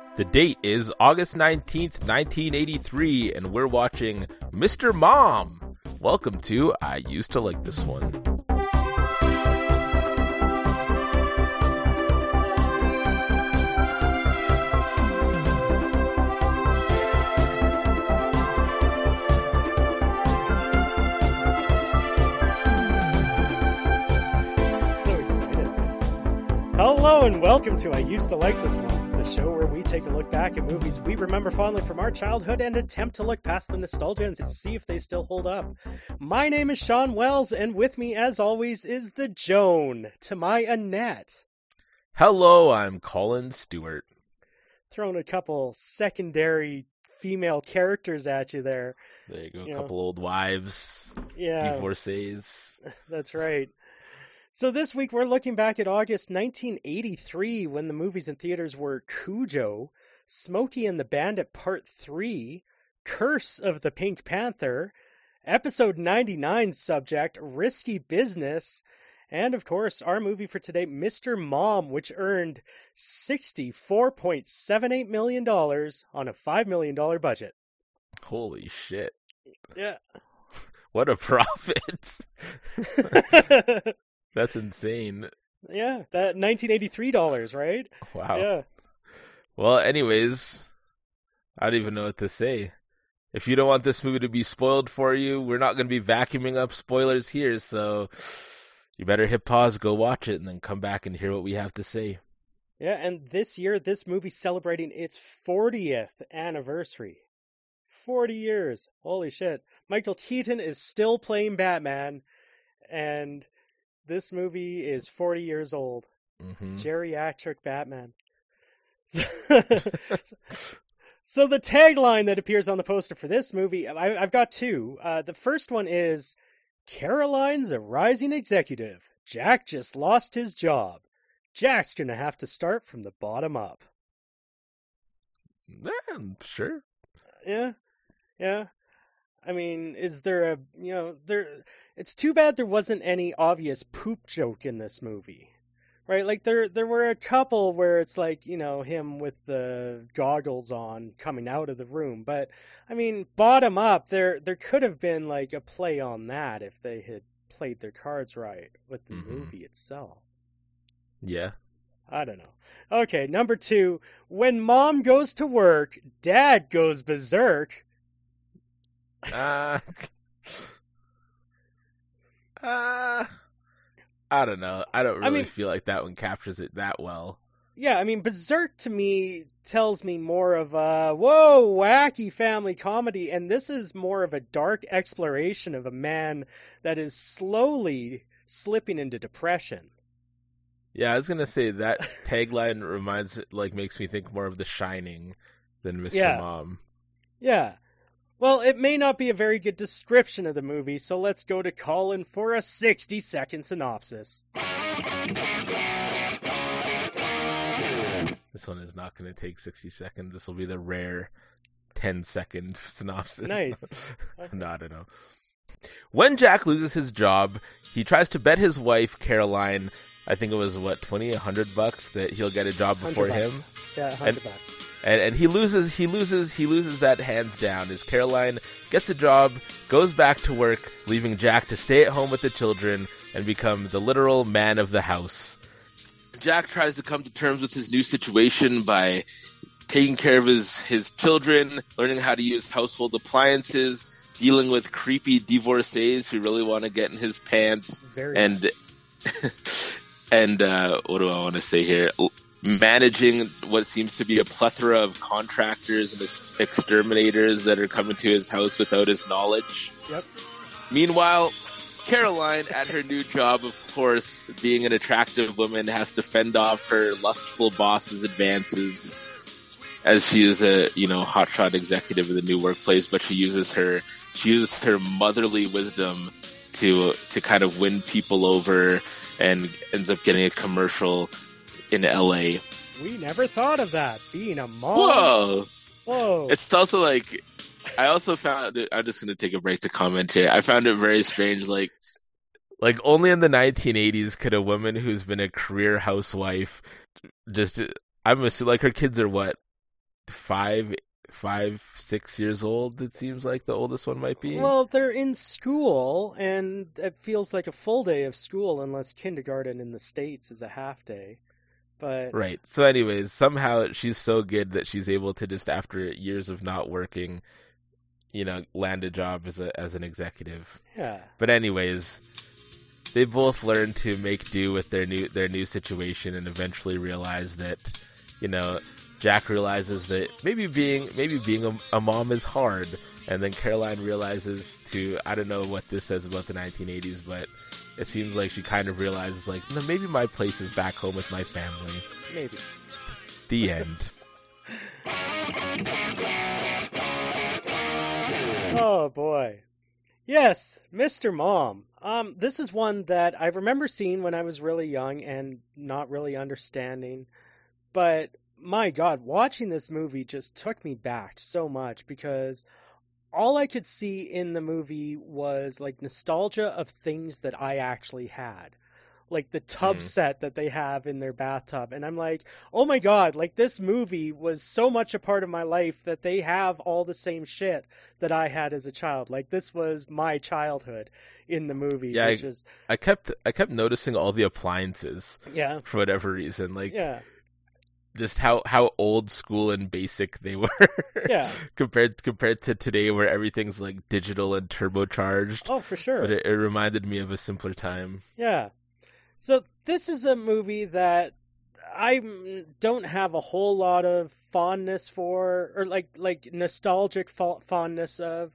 The date is August 19th, 1983, and we're watching Mr. Mom. Welcome to I Used to Like This One. Hello and welcome to I Used to Like This One, the show where we take a look back at movies we remember fondly from our childhood and attempt to look past the nostalgia and see if they still hold up. My name is Sean Wells, and with me, as always, is the Joan to my Annette. Hello, I'm Colin Stewart. Throwing a couple secondary female characters at you there. There you go, a couple old wives, divorcees. That's right. So this week we're looking back at August 1983 when the movies in theaters were Cujo, Smokey and the Bandit Part 3, Curse of the Pink Panther, Episode 99 subject, Risky Business, and of course our movie for today, Mr. Mom, which earned $64.78 million on a $5 million budget. Holy shit. Yeah. What a profit. That's insane. Yeah, that $1983, right? Wow. Yeah. Well, anyways, I don't even know what to say. If you don't want this movie to be spoiled for you, we're not going to be vacuuming up spoilers here, so you better hit pause, go watch it, and then come back and hear what we have to say. Yeah, and this year, this movie's celebrating its 40th anniversary. 40 years. Holy shit. Michael Keaton is still playing Batman, and this movie is 40 years old. Mm-hmm. Geriatric Batman. So the tagline that appears on the poster for this movie, I've got two. The first one is, Caroline's a rising executive. Jack just lost his job. Jack's going to have to start from the bottom up. Sure. Yeah. I mean, is there it's too bad there wasn't any obvious poop joke in this movie, right? Like there were a couple where it's like, him with the goggles on coming out of the room. But I mean, bottom up, there could have been like a play on that if they had played their cards right with the movie itself. Yeah. I don't know. Okay, number two, when mom goes to work, dad goes berserk. I don't know. I don't really feel like that one captures it that well. Yeah, I mean, berserk to me tells me more of a, wacky family comedy, and this is more of a dark exploration of a man that is slowly slipping into depression. Yeah, I was gonna say that tagline makes me think more of The Shining than Mr. Mom. Yeah. Well, it may not be a very good description of the movie, so let's go to Colin for a 60-second synopsis. This one is not going to take 60 seconds. This will be the rare 10-second synopsis. Nice. Okay. No, I don't know. When Jack loses his job, he tries to bet his wife, Caroline, I think it was, $100 that he'll get a job before him? Yeah, $100. And he loses that hands down as Caroline gets a job, goes back to work, leaving Jack to stay at home with the children and become the literal man of the house. Jack tries to come to terms with his new situation by taking care of his children, learning how to use household appliances, dealing with creepy divorcees who really want to get in his pants, and what do I want to say here? Managing what seems to be a plethora of contractors and exterminators that are coming to his house without his knowledge. Yep. Meanwhile, Caroline, at her new job, of course, being an attractive woman, has to fend off her lustful boss's advances, as she is a hotshot executive in the new workplace. But she uses her motherly wisdom to kind of win people over, and ends up getting a commercial in LA. We never thought of that, being a mom. Whoa. It's also like, I also found it, I'm just going to take a break to comment here. I found it very strange, like only in the 1980s could a woman who's been a career housewife I'm assuming, her kids are what? 5, 6 years old. It seems like the oldest one might be. Well, they're in school, and it feels like a full day of school unless kindergarten in the States is a half day. But Right. So anyways, somehow she's so good that she's able to just, after years of not working, land a job as an executive. yeah. But anyways, they both learn to make do with their new situation, and eventually realize that, Jack realizes that maybe being a mom is hard, and then Caroline realizes I don't know what this says about the 1980s, but it seems like she kind of realizes, like, no, maybe my place is back home with my family. Maybe. The end. Oh boy. Yes, Mr. Mom. This is one that I remember seeing when I was really young and not really understanding. But my God, watching this movie just took me back so much, because all I could see in the movie was like nostalgia of things that I actually had. Like the tub set that they have in their bathtub. And I'm like, oh my God, like this movie was so much a part of my life that they have all the same shit that I had as a child. Like this was my childhood in the movie. Yeah, which is, I kept noticing all the appliances yeah, for whatever reason. Like, yeah, just how old school and basic they were. yeah. compared to today, where everything's like digital and turbocharged. Oh, for sure. But it reminded me of a simpler time. Yeah. So this is a movie that I don't have a whole lot of fondness for, or like nostalgic fondness of.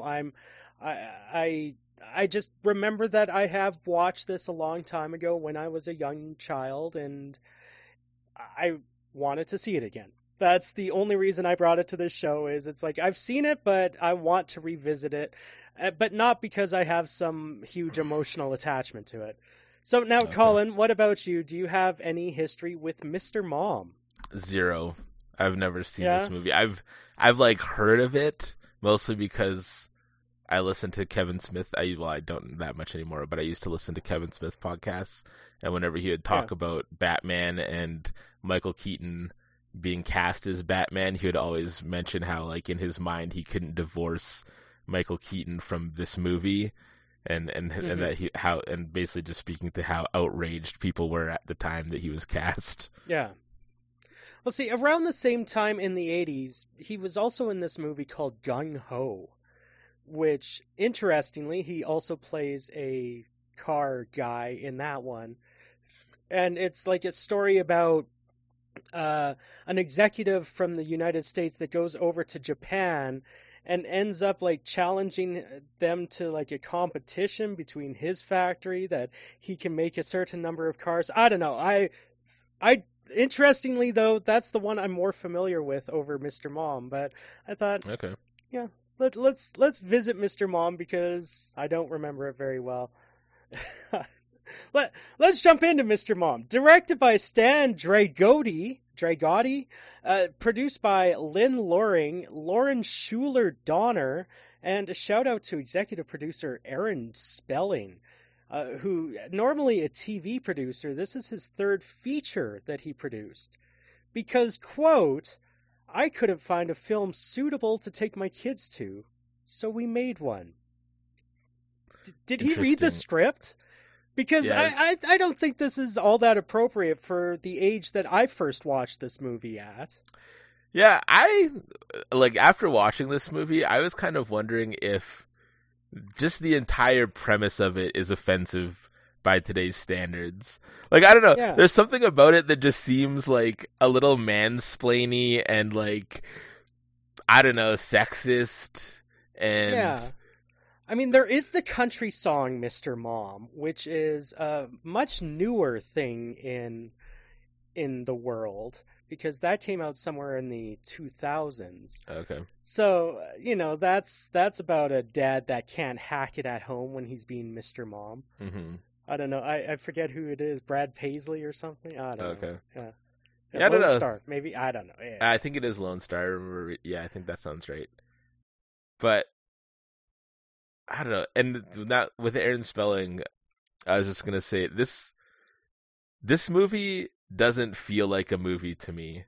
I just remember that I have watched this a long time ago when I was a young child, and I wanted to see it again. That's the only reason I brought it to this show. Is it's like I've seen it, but I want to revisit it, but not because I have some huge emotional attachment to it. So now, Okay. Colin, what about you? Do you have any history with Mr. Mom? Zero. I've never seen Yeah? this movie. I've like heard of it, mostly because I listen to Kevin Smith. I don't that much anymore, but I used to listen to Kevin Smith podcasts, and whenever he would talk about Batman and Michael Keaton being cast as Batman, he would always mention how, like, in his mind he couldn't divorce Michael Keaton from this movie, and that and basically just speaking to how outraged people were at the time that he was cast. Yeah. Well, see, around the same time in the 80s, he was also in this movie called Gung Ho, which, interestingly, he also plays a car guy in that one. And it's like a story about an executive from the United States that goes over to Japan and ends up like challenging them to like a competition between his factory that he can make a certain number of cars. I don't know. I interestingly though, that's the one I'm more familiar with over Mr. Mom, but I thought, Okay. yeah, let's visit Mr. Mom because I don't remember it very well. Let's jump into Mr. Mom. Directed by Stan Dragotti, produced by Lynn Loring, Lauren Schuler Donner, and a shout out to executive producer Aaron Spelling, who normally a TV producer. This is his third feature that he produced. Because, quote, I couldn't find a film suitable to take my kids to, so we made one. Did he read the script? Because Yeah. I don't think this is all that appropriate for the age that I first watched this movie at. Yeah, I like, after watching this movie, I was kind of wondering if just the entire premise of it is offensive by today's standards. Like, I don't know. Yeah. There's something about it that just seems like a little mansplainy and, like, I don't know, sexist. And Yeah. I mean, there is the country song Mr. Mom, which is a much newer thing in the world, because that came out somewhere in the 2000s. Okay. So, that's about a dad that can't hack it at home when he's being Mr. Mom. Mm-hmm. I don't know. I forget who it is. Brad Paisley or something? I don't know. Okay. Yeah. Yeah, I don't Lone know. Star, maybe? I don't know. Yeah. I think it is Lone Star. I remember. Yeah, I think that sounds right. But I don't know. And that, with Aaron Spelling, I was just gonna say this movie doesn't feel like a movie to me.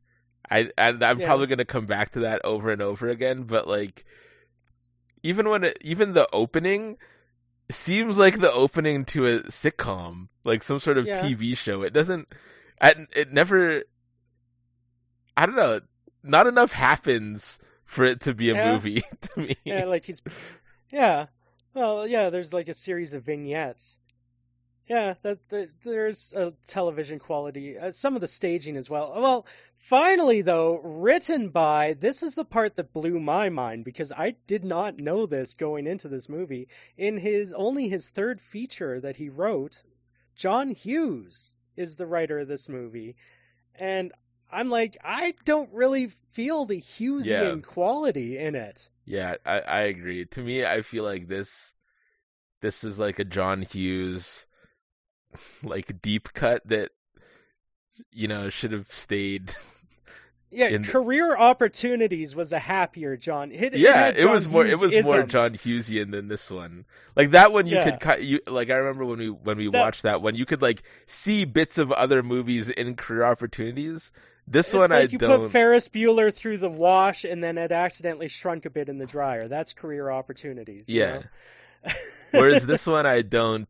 I'm Yeah. probably gonna come back to that over and over again. But like, even the opening seems like the opening to a sitcom, like some sort of Yeah. TV show. It doesn't. It never. I don't know. Not enough happens for it to be a Yeah. movie to me. Yeah, like he's. Yeah. Well, yeah. There's like a series of vignettes. Yeah, there's a television quality. Some of the staging as well. Well, finally, though, written by, this is the part that blew my mind because I did not know this going into this movie. In only his third feature that he wrote, John Hughes is the writer of this movie. And I'm like, I don't really feel the Hughesian quality in it. Yeah, I agree. To me, I feel like this is like a John Hughes like deep cut that should have stayed. Yeah, Career Opportunities was a happier John. It was more John Hughesian than this one. Like that one, you could cut. Like I remember when we watched that one, you could like see bits of other movies in Career Opportunities. This one, like I don't. Put Ferris Bueller through the wash, and then it accidentally shrunk a bit in the dryer. That's Career Opportunities. Yeah. Whereas this one, I don't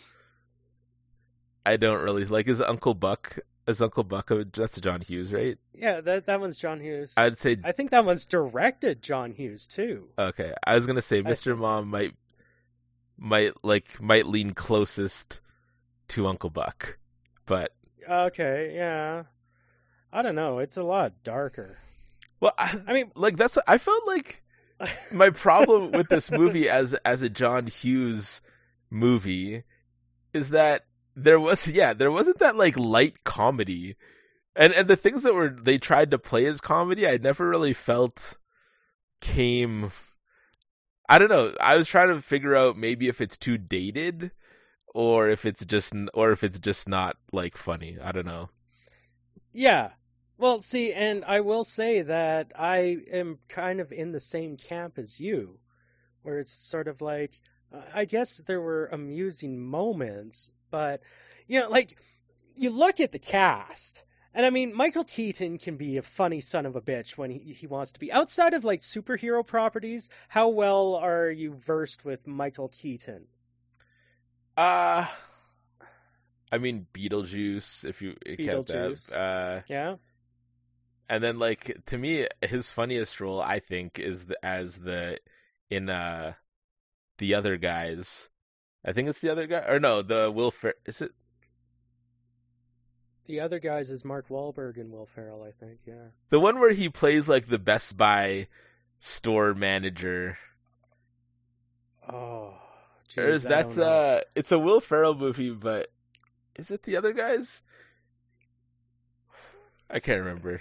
really like. Is Uncle Buck? That's John Hughes, right? Yeah, that one's John Hughes. I'd say. I think that one's directed John Hughes too. Okay, I was gonna say Mr. Mom might lean closest to Uncle Buck, but okay, yeah. I don't know. It's a lot darker. Well, I mean, like I felt like my problem with this movie as a John Hughes movie is that there wasn't that like light comedy, and the things that they tried to play as comedy, I never really felt came. I don't know. I was trying to figure out maybe if it's too dated, or if it's just not like funny. I don't know. Yeah. Well, see, and I will say that I am kind of in the same camp as you, where it's sort of like, I guess there were amusing moments, but, like, you look at the cast, and I mean, Michael Keaton can be a funny son of a bitch when he wants to be. Outside of, like, superhero properties, how well are you versed with Michael Keaton? I mean, Beetlejuice, if you count that. Yeah. And then, like, to me, his funniest role, I think, is in The Other Guys. I think it's The Other Guy, or no, the Will Ferrell. Is it? The Other Guys is Mark Wahlberg and Will Ferrell, I think. Yeah. The one where he plays like the Best Buy store manager. Oh, geez, it's a Will Ferrell movie, but is it The Other Guys? I can't remember.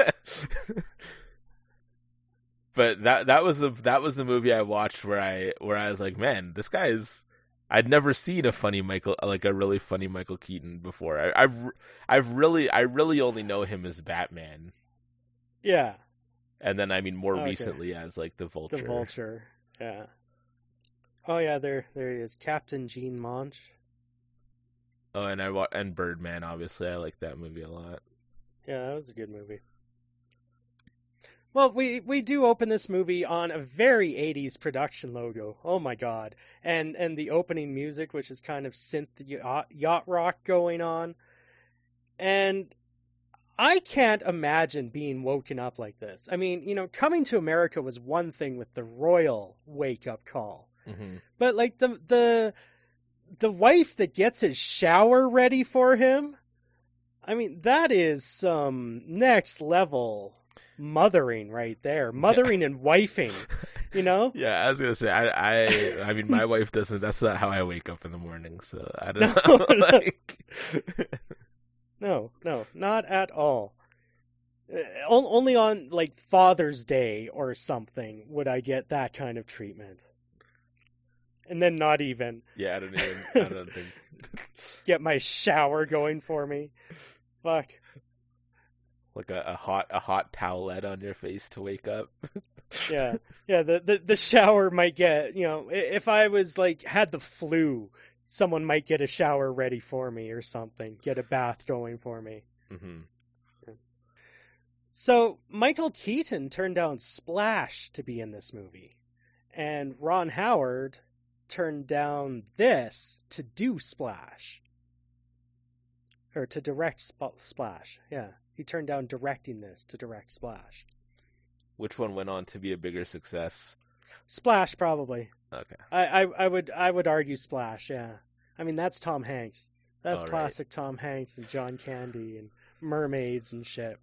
But that was the movie I watched where I was like, man, this guy is. I'd never seen a really funny Michael Keaton before. I really only know him as Batman. Yeah. And then I mean more recently as like the Vulture. The Vulture. Yeah. Oh yeah, there he is, Captain Gene Monch. Oh, and Birdman. Obviously, I like that movie a lot. Yeah, that was a good movie. Well, we do open this movie on a very 80s production logo. Oh my god. And the opening music, which is kind of synth yacht rock going on. And I can't imagine being woken up like this. I mean, Coming to America was one thing with the royal wake-up call. Mm-hmm. But like the wife that gets his shower ready for him, I mean, that is some next level mothering right there. Mothering and wifing, Yeah, I was gonna say I mean my wife doesn't. That's not how I wake up in the morning. So I don't know. No, not at all. Only on like Father's Day or something would I get that kind of treatment. And then not even. Yeah, I don't think. Get my shower going for me. Fuck. Like a hot towelette on your face to wake up. Yeah. The shower might get, if I was like had the flu, someone might get a shower ready for me or something. Get a bath going for me. Mm-hmm. So Michael Keaton turned down Splash to be in this movie, and Ron Howard turned down this to do Splash. Or to direct Splash, yeah. He turned down directing this to direct Splash. Which one went on to be a bigger success? Splash, probably. Okay. I would argue Splash, yeah. I mean, that's Tom Hanks. That's All classic Tom Hanks and John Candy and mermaids and shit.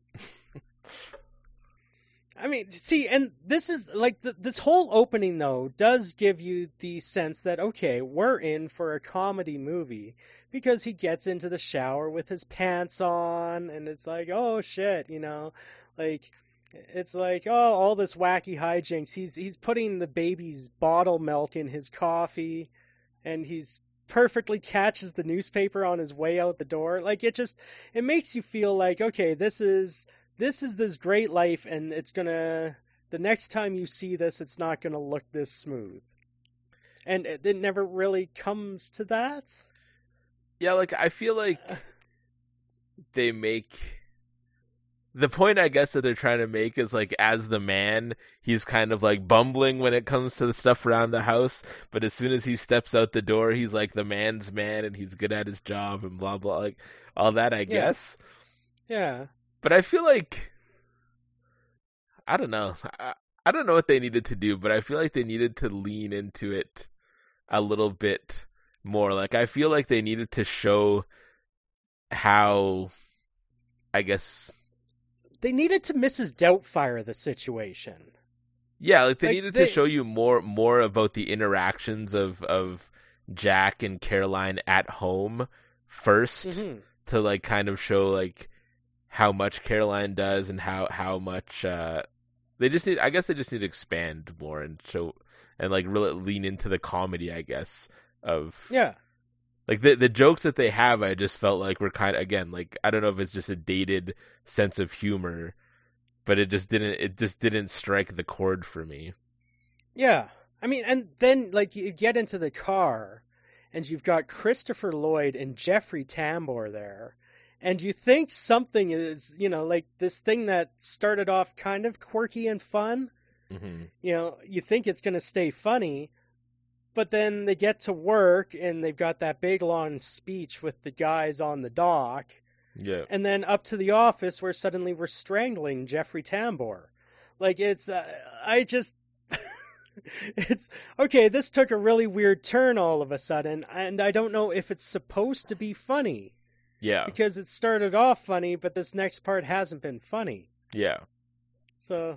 I mean, see, and this is like this whole opening though does give you the sense that okay, we're in for a comedy movie because he gets into the shower with his pants on, and it's like, oh shit, like it's like, oh, all this wacky hijinks. He's putting the baby's bottle milk in his coffee, and he's perfectly catches the newspaper on his way out the door. Like it makes you feel like okay, this is this great life, and the next time you see this, it's not going to look this smooth. And it never really comes to that. Yeah, like, I feel like they make... The point, I guess, that they're trying to make is, like, as the man, he's kind of, like, bumbling when it comes to the stuff around the house, but as soon as he steps out the door, he's, like, the man's man, and he's good at his job, and blah, blah, like, all that, I guess. Yeah. But I feel like, I don't know. I don't know what they needed to do, but I feel like they needed to lean into it a little bit more. Like, I feel like they needed to show how, I guess... They needed to Mrs. Doubtfire the situation. Yeah, like, they needed to show you more about the interactions of Jack and Caroline at home first, to, like, kind of show, like, how much Caroline does and how much they just need. I guess they just need to expand more and show and like really lean into the comedy. I guess of like the jokes that they have. I just felt like were kind of, again, like, I don't know if it's just a dated sense of humor, but it just didn't strike the chord for me. Yeah, I mean, and then like you get into the car, and you've got Christopher Lloyd and Jeffrey Tambor there. And you think something is, like this thing that started off kind of quirky and fun, you think it's going to stay funny, but then they get to work and they've got that big long speech with the guys on the dock. Yeah. And then up to the office where suddenly we're strangling Jeffrey Tambor. Like it's, it's, okay, this took a really weird turn all of a sudden, and I don't know if it's supposed to be funny. Yeah. Because it started off funny, but this next part hasn't been funny. Yeah. So.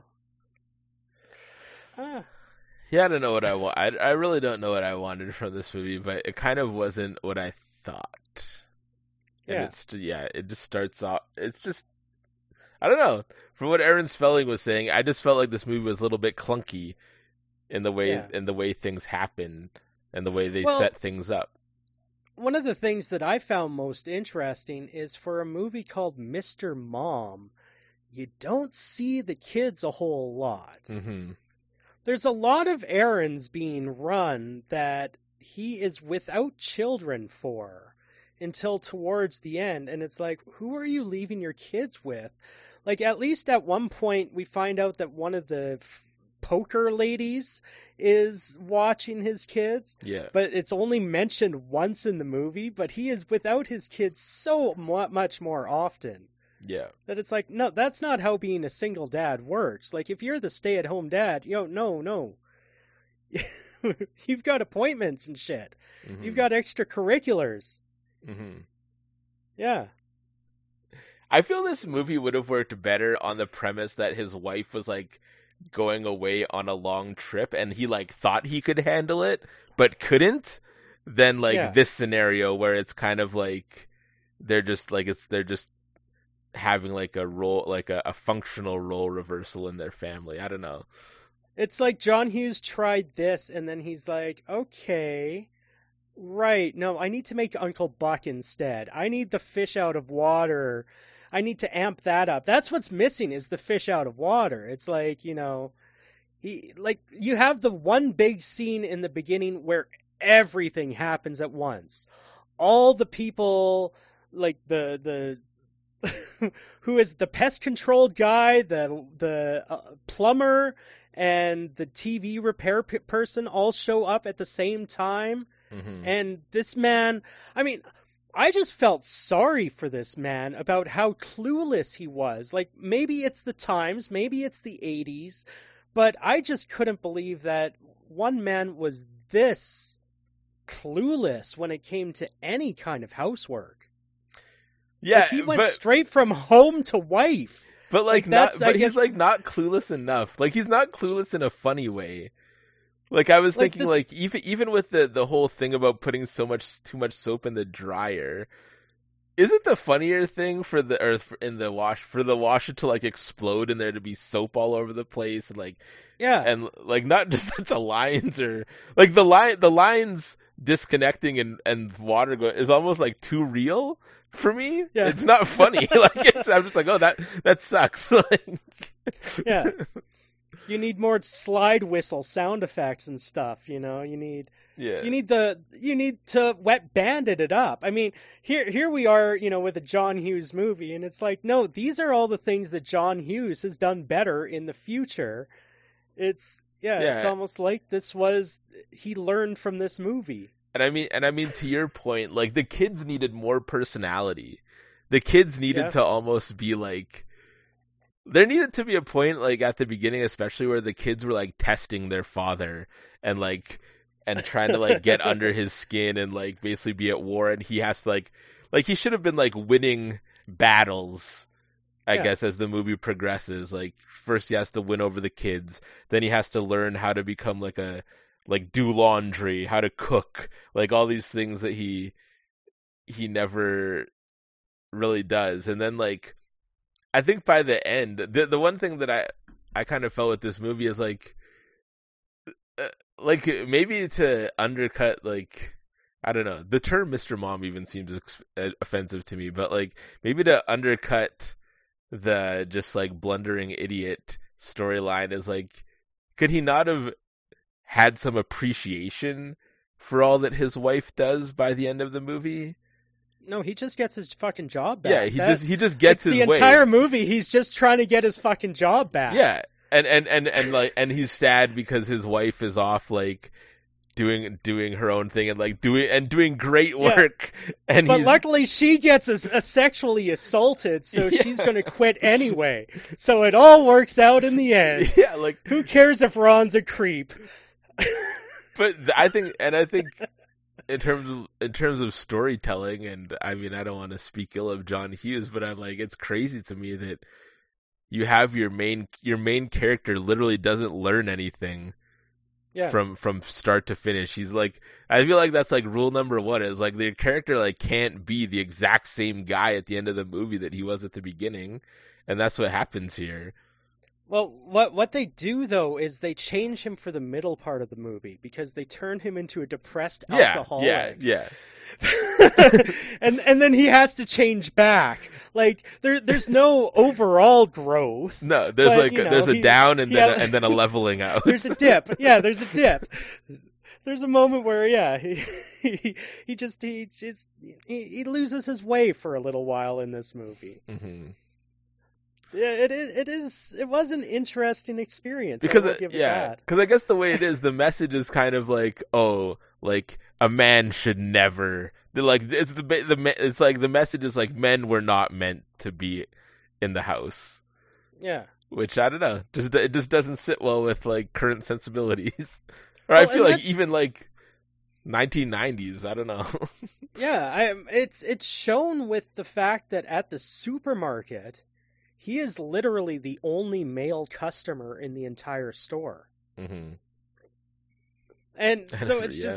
Yeah, I don't know what I want. I really don't know what I wanted from this movie, but it kind of wasn't what I thought. And it just starts off. It's just, I don't know. From what Aaron Spelling was saying, I just felt like this movie was a little bit clunky in the way things happen and the way they set things up. One of the things that I found most interesting is for a movie called Mr. Mom, you don't see the kids a whole lot. Mm-hmm. There's a lot of errands being run that he is without children for until towards the end. And it's like, who are you leaving your kids with? Like, at least at one point, we find out that one of the poker ladies is watching his kids. Yeah. But it's only mentioned once in the movie, but he is without his kids so much more often. Yeah. That it's like, no, that's not how being a single dad works. Like, if you're the stay-at-home dad, no. You've got appointments and shit. Mm-hmm. You've got extracurriculars. Mm-hmm. Yeah. I feel this movie would have worked better on the premise that his wife was, like, going away on a long trip and he, like, thought he could handle it, but couldn't, than, like, this scenario where it's kind of like they're just having, like, a role, like a functional role reversal in their family. I don't know. It's like John Hughes tried this, and then he's like, okay, right, no, I need to make Uncle Buck instead. I need the fish out of water. I need to amp that up. That's what's missing, is the fish out of water. It's like, you have the one big scene in the beginning where everything happens at once. All the people, like the who is the pest control guy, the plumber, and the TV repair person all show up at the same time. Mm-hmm. And this man, I mean, I just felt sorry for this man about how clueless he was. Like, maybe it's the times, maybe it's the 80s, but I just couldn't believe that one man was this clueless when it came to any kind of housework. Yeah, like, he went straight from home to wife. But like not, that's, but I he's guess, like not clueless enough. Like he's not clueless in a funny way. Like I was thinking, like even with the whole thing about putting too much soap in the dryer, isn't the funnier thing for the washer to like explode and there to be soap all over the place and like and like not just that the lines are like the lines disconnecting and water going is almost like too real for me. Yeah. It's not funny. Like I'm just like, oh, that sucks. Like, yeah. You need more slide whistle sound effects and stuff, you know. You need to wet bandit it up. I mean, here we are, you know, with a John Hughes movie, and it's like, no, these are all the things that John Hughes has done better in the future. It's almost like he learned from this movie. And I mean to your point, like the kids needed more personality. The kids needed to almost be like, there needed to be a point like at the beginning, especially where the kids were like testing their father and trying to like get under his skin and like basically be at war, and he has to like he should have been like winning battles, I guess, as the movie progresses. Like first he has to win over the kids, then he has to learn how to become do laundry, how to cook, like all these things that he never really does. And then like I think by the end, the one thing that I kind of felt with this movie is like maybe to undercut, like, I don't know, the term Mr. Mom even seems offensive to me, but like maybe to undercut the just like blundering idiot storyline is like, could he not have had some appreciation for all that his wife does by the end of the movie? No, he just gets his fucking job back. Yeah, he just gets his way. The entire movie, he's just trying to get his fucking job back. Yeah, and he's sad because his wife is off like doing her own thing and like doing great work. Yeah. But luckily she gets sexually assaulted, so she's going to quit anyway. So it all works out in the end. Yeah, like who cares if Ron's a creep? But I think in terms of storytelling, and I mean, I don't want to speak ill of John Hughes, but I'm like, it's crazy to me that you have your main character literally doesn't learn anything from start to finish. He's like, I feel like that's like rule number one, is like the character like can't be the exact same guy at the end of the movie that he was at the beginning, and that's what happens here. Well, what they do, though, is they change him for the middle part of the movie because they turn him into a depressed alcoholic. Yeah. and then he has to change back. Like there's no overall growth. No, there's a down and then a leveling out. There's a dip. Yeah, there's a dip. There's a moment where he loses his way for a little while in this movie. Mm-hmm. Yeah, it was an interesting experience because I guess the way it is, the message is kind of like, oh, like a man should never, like it's like the message is like men were not meant to be in the house. Yeah, which I don't know, it just doesn't sit well with like current sensibilities, or I feel like even like 1990s. I don't know. Yeah, it's shown with the fact that at the supermarket, he is literally the only male customer in the entire store. Mm-hmm. And so it's just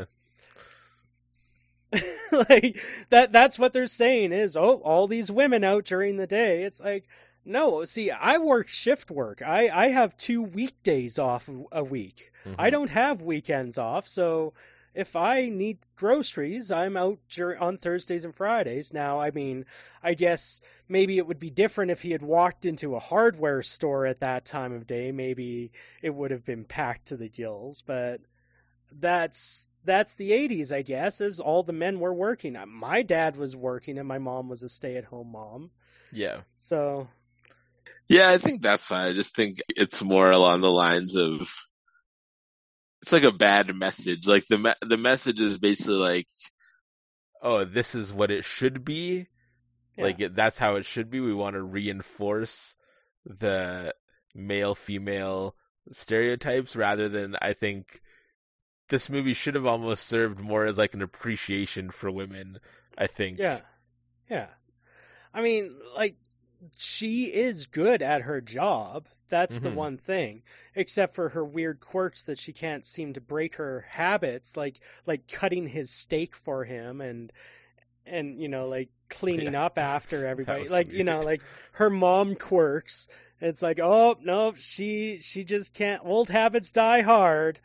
like that's what they're saying is, oh, all these women out during the day. It's like, no, see, I work shift work. I have 2 weekdays off a week. Mm-hmm. I don't have weekends off, so if I need groceries, I'm out on Thursdays and Fridays. Now, I mean, I guess maybe it would be different if he had walked into a hardware store at that time of day. Maybe it would have been packed to the gills, but that's the 80s, I guess, as all the men were working. My dad was working and my mom was a stay-at-home mom. Yeah. So Yeah, I think that's fine. I just think it's more along the lines of it's like a bad message. Like the message is basically like, oh, this is what it should be. yeah. Like that's how it should be. We want to reinforce the male female stereotypes rather than, I think this movie should have almost served more as like an appreciation for women, I think. Yeah. I mean, like, she is good at her job. That's the one thing. Except for her weird quirks that she can't seem to break her habits, like cutting his steak for him and like cleaning up after everybody. Like, weird. Like her mom quirks. It's like, oh no, she just can't. Old habits die hard.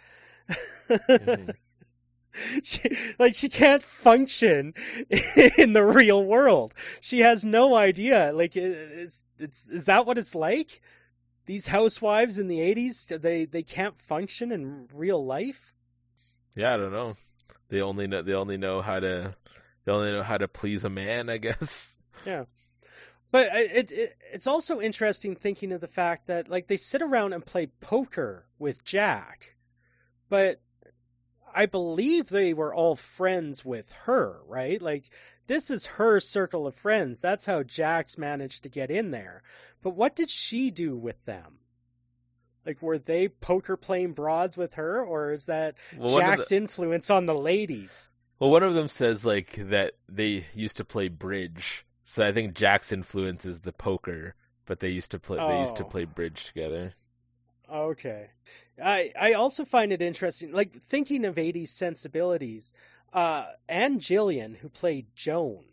She can't function in the real world. She has no idea. Like, is that what it's like? These housewives in the 80s, they can't function in real life? Yeah, I don't know. They only know how to please a man, I guess. Yeah. But it's also interesting thinking of the fact that, like, they sit around and play poker with Jack, but I believe they were all friends with her, right? Like, this is her circle of friends. That's how Jax managed to get in there. But what did she do with them? Like, were they poker playing broads with her, or is that Jack's influence on the ladies? Well, one of them says, like, that they used to play bridge. So I think Jack's influence is the poker, but they used to play bridge together. Okay. I also find it interesting, like, thinking of 80s sensibilities, Anne Gillian, who played Joan,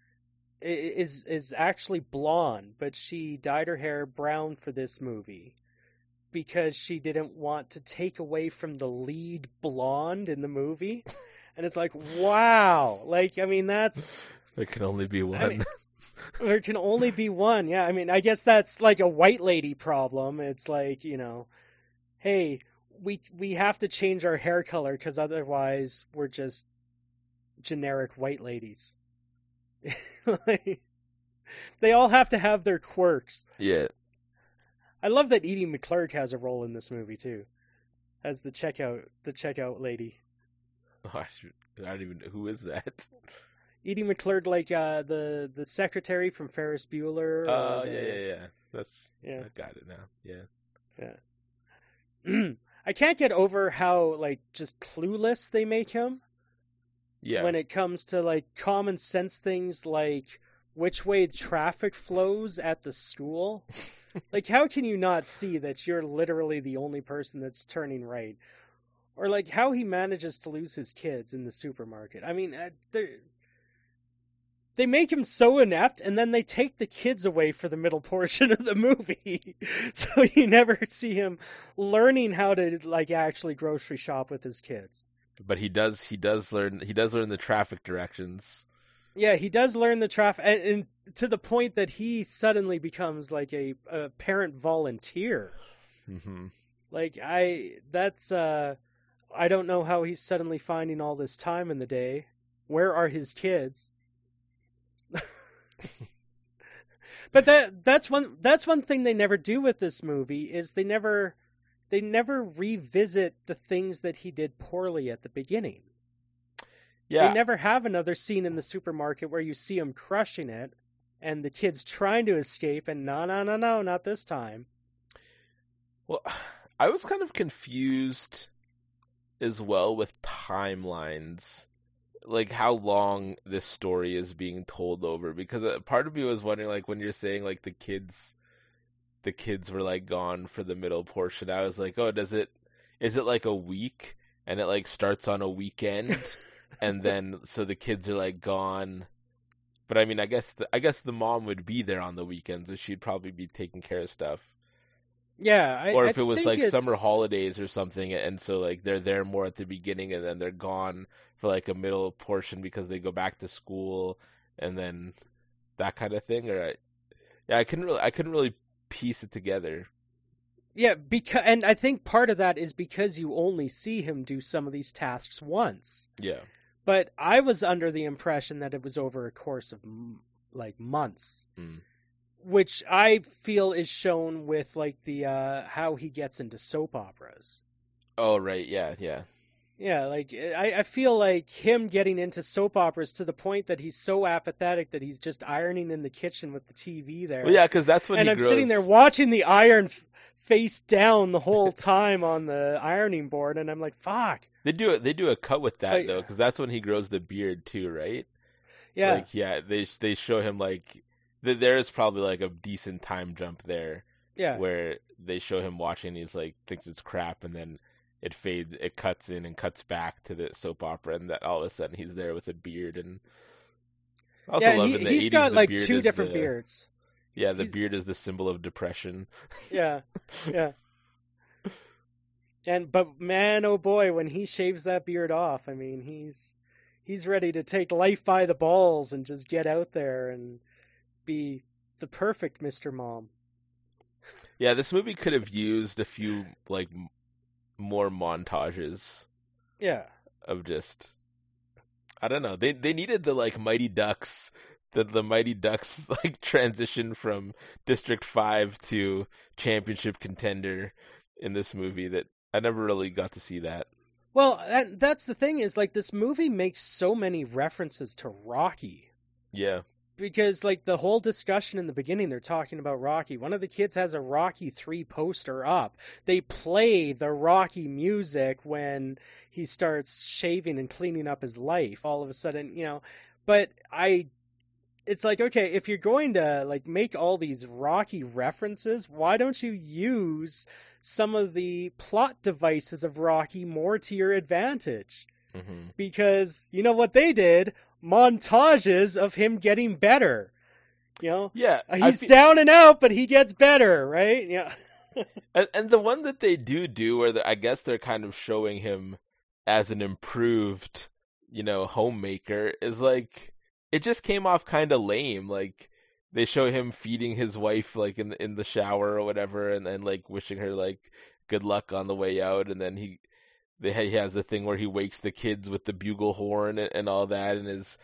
is actually blonde, but she dyed her hair brown for this movie because she didn't want to take away from the lead blonde in the movie. And it's like, wow. Like, I mean, that's... There can only be one. I mean, there can only be one, yeah. I mean, I guess that's like a white lady problem. It's like, hey, we have to change our hair color because otherwise we're just generic white ladies. Like, they all have to have their quirks. Yeah. I love that Edie McClurg has a role in this movie too, as the checkout lady. Oh, I don't even know who is that. Edie McClurg, like the secretary from Ferris Bueller. Oh, yeah. Yeah. I got it now. Yeah. I can't get over how, like, just clueless they make him. Yeah. When it comes to, like, common sense things like which way traffic flows at the school. Like, how can you not see that you're literally the only person that's turning right? Or, like, how he manages to lose his kids in the supermarket. I mean, they make him so inept, and then they take the kids away for the middle portion of the movie. So you never see him learning how to, like, actually grocery shop with his kids. But he does learn the traffic directions. Yeah, he does learn the traffic, and to the point that he suddenly becomes like a parent volunteer. Mm-hmm. Like, I don't know how he's suddenly finding all this time in the day. Where are his kids? But that's one thing they never do with this movie is they never revisit the things that he did poorly at the beginning. Yeah. They never have another scene in the supermarket where you see him crushing it and the kids trying to escape and no, not this time. Well, I was kind of confused as well with timelines. Like, how long this story is being told over, because part of me was wondering, like, when you're saying, like, the kids were, like, gone for the middle portion, I was like, oh, is it like a week, and it, like, starts on a weekend, and then, so the kids are, like, gone, but I mean, I guess the mom would be there on the weekends, so she'd probably be taking care of stuff. Yeah, or if it was like summer holidays or something, and so like they're there more at the beginning, and then they're gone for like a middle portion because they go back to school, and then that kind of thing. Or I couldn't really piece it together. Yeah, and I think part of that is because you only see him do some of these tasks once. Yeah, but I was under the impression that it was over a course of like months. which I feel is shown with like the how he gets into soap operas. Oh, right. Yeah, yeah. Yeah, like I feel like him getting into soap operas to the point that he's so apathetic that he's just ironing in the kitchen with the TV there. Well, yeah, because that's when and he I'm grows. sitting there watching the iron face down the whole time on the ironing board, and I'm like, "Fuck." They do a cut with that Like, though, because that's when he grows the beard too, right? Yeah, Like, yeah, they show him like there is probably like a decent time jump there yeah, where they show him watching. He's like thinks it's crap, and then it fades, it cuts in and cuts back to the soap opera, and that all of a sudden he's there with a beard. And I also yeah. love in the He's 80s, got the like beard 2 is different the, beards. Yeah, the He's- beard is the symbol of depression. Yeah, yeah. But man, oh boy, when he shaves that beard off, I mean, he's ready to take life by the balls and just get out there and be the perfect Mr. Mom. Yeah, this movie could have used a few like more montages Yeah, of just, I don't know. They needed the like Mighty Ducks, the Mighty Ducks like transition from District 5 to championship contender in this movie that I never really got to see that. well, that's the thing is like this movie makes so many references to Rocky. Yeah. Because, like, the whole discussion in the beginning, they're talking about Rocky. One of the kids has a Rocky 3 poster up. They play the Rocky music when he starts shaving and cleaning up his life. All of a sudden, but it's like, okay, if you're going to, like, make all these Rocky references, why don't you use some of the plot devices of Rocky more to your advantage? Mm-hmm. Because you know what they did? Montages of him getting better. Yeah. He's down and out, but he gets better, right? Yeah. And the one that they do where I guess they're kind of showing him as an improved, homemaker is like, it just came off kind of lame. Like they show him feeding his wife like in the shower or whatever, and then like wishing her like good luck on the way out, and then he has the thing where he wakes the kids with the bugle horn and all that, and is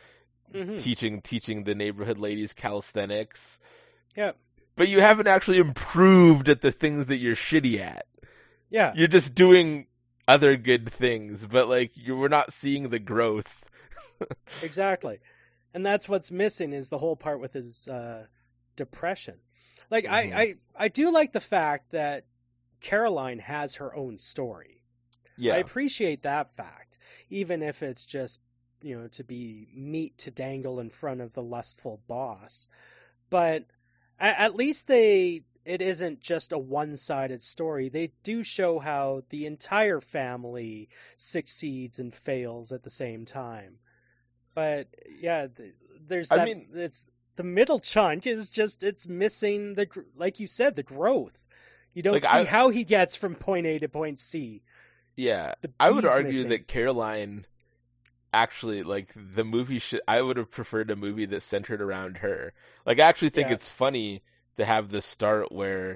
teaching the neighborhood ladies calisthenics. Yeah. But you haven't actually improved at the things that you're shitty at. Yeah. You're just doing other good things, but like we're not seeing the growth. Exactly. And that's what's missing is the whole part with his depression. Like I do like the fact that Caroline has her own story. Yeah. I appreciate that fact, even if it's just, to be meat to dangle in front of the lustful boss. But at least it isn't just a one-sided story. They do show how the entire family succeeds and fails at the same time. But yeah, there's that. It's the middle chunk is just it's missing like you said, the growth. You don't see how he gets from point A to point C. Yeah, I would argue that Caroline actually, like, the movie I would have preferred a movie that centered around her. Like, I actually think it's funny to have the start where,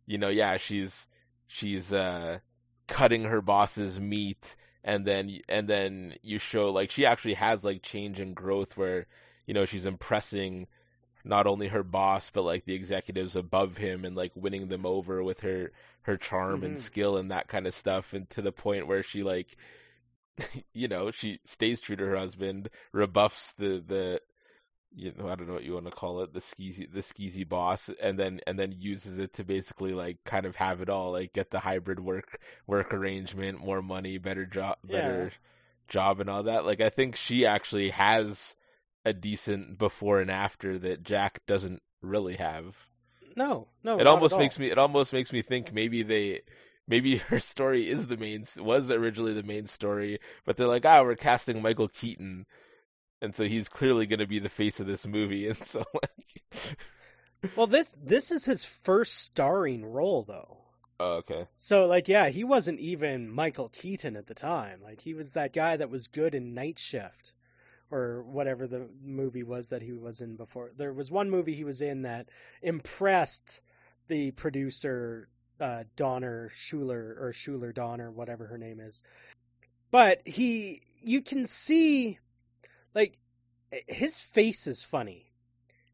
she's cutting her boss's meat, and then you show, like, she actually has, like, change and growth where, she's impressing not only her boss, but, like, the executives above him and, like, winning them over with her charm and skill and that kind of stuff, and to the point where she, like, she stays true to her husband, rebuffs the I don't know what you want to call it, the skeezy boss, and then uses it to basically, like, kind of have it all, like, get the hybrid work arrangement, more money, better job, and all that. Like, I think she actually has a decent before and after that Jack doesn't really have. No, It almost makes me think maybe her story was originally the main story, but they're like, we're casting Michael Keaton, and so he's clearly going to be the face of this movie, and so like. Well, this is his first starring role, though. Oh, okay. So, like, yeah, he wasn't even Michael Keaton at the time. Like, he was that guy that was good in Night Shift, or whatever the movie was that he was in before. There was one movie he was in that impressed the producer, Donner Schuler, or Schuler Donner, whatever her name is. But you can see, like, his face is funny.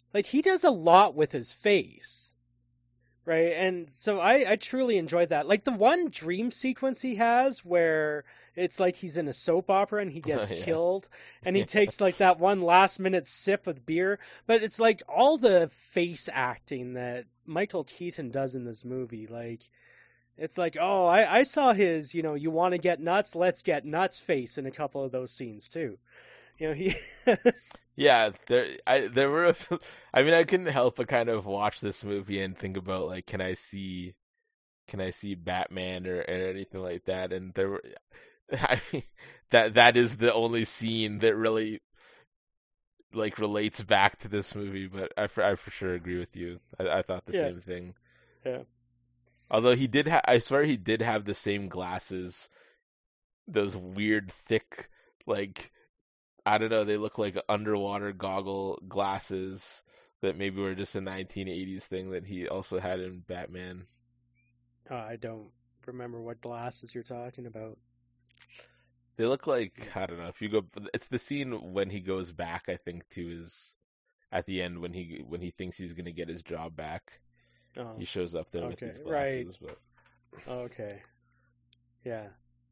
Like, he does a lot with his face, right? And so I truly enjoyed that. Like, the one dream sequence he has where it's like he's in a soap opera and he gets Yeah. killed, and he takes like that one last minute sip of beer. But it's like all the face acting that Michael Keaton does in this movie. Like, it's like, oh, I saw his, you want to get nuts, let's get nuts face in a couple of those scenes too. He Yeah, there were. I mean, I couldn't help but kind of watch this movie and think about like, can I see Batman or anything like that? And there were, I mean, that is the only scene that really like relates back to this movie. But I for sure agree with you. I thought the same thing. Yeah. Although he did, I swear he did have the same glasses, those weird thick, like, I don't know, they look like underwater goggle glasses that maybe were just a 1980s thing that he also had in Batman. I don't remember what glasses you're talking about. They look like, I don't know, if you go, it's the scene when he goes back, I think, to his, at the end when he thinks he's going to get his job back. Oh, He shows up there with okay, these glasses. But... okay. Yeah.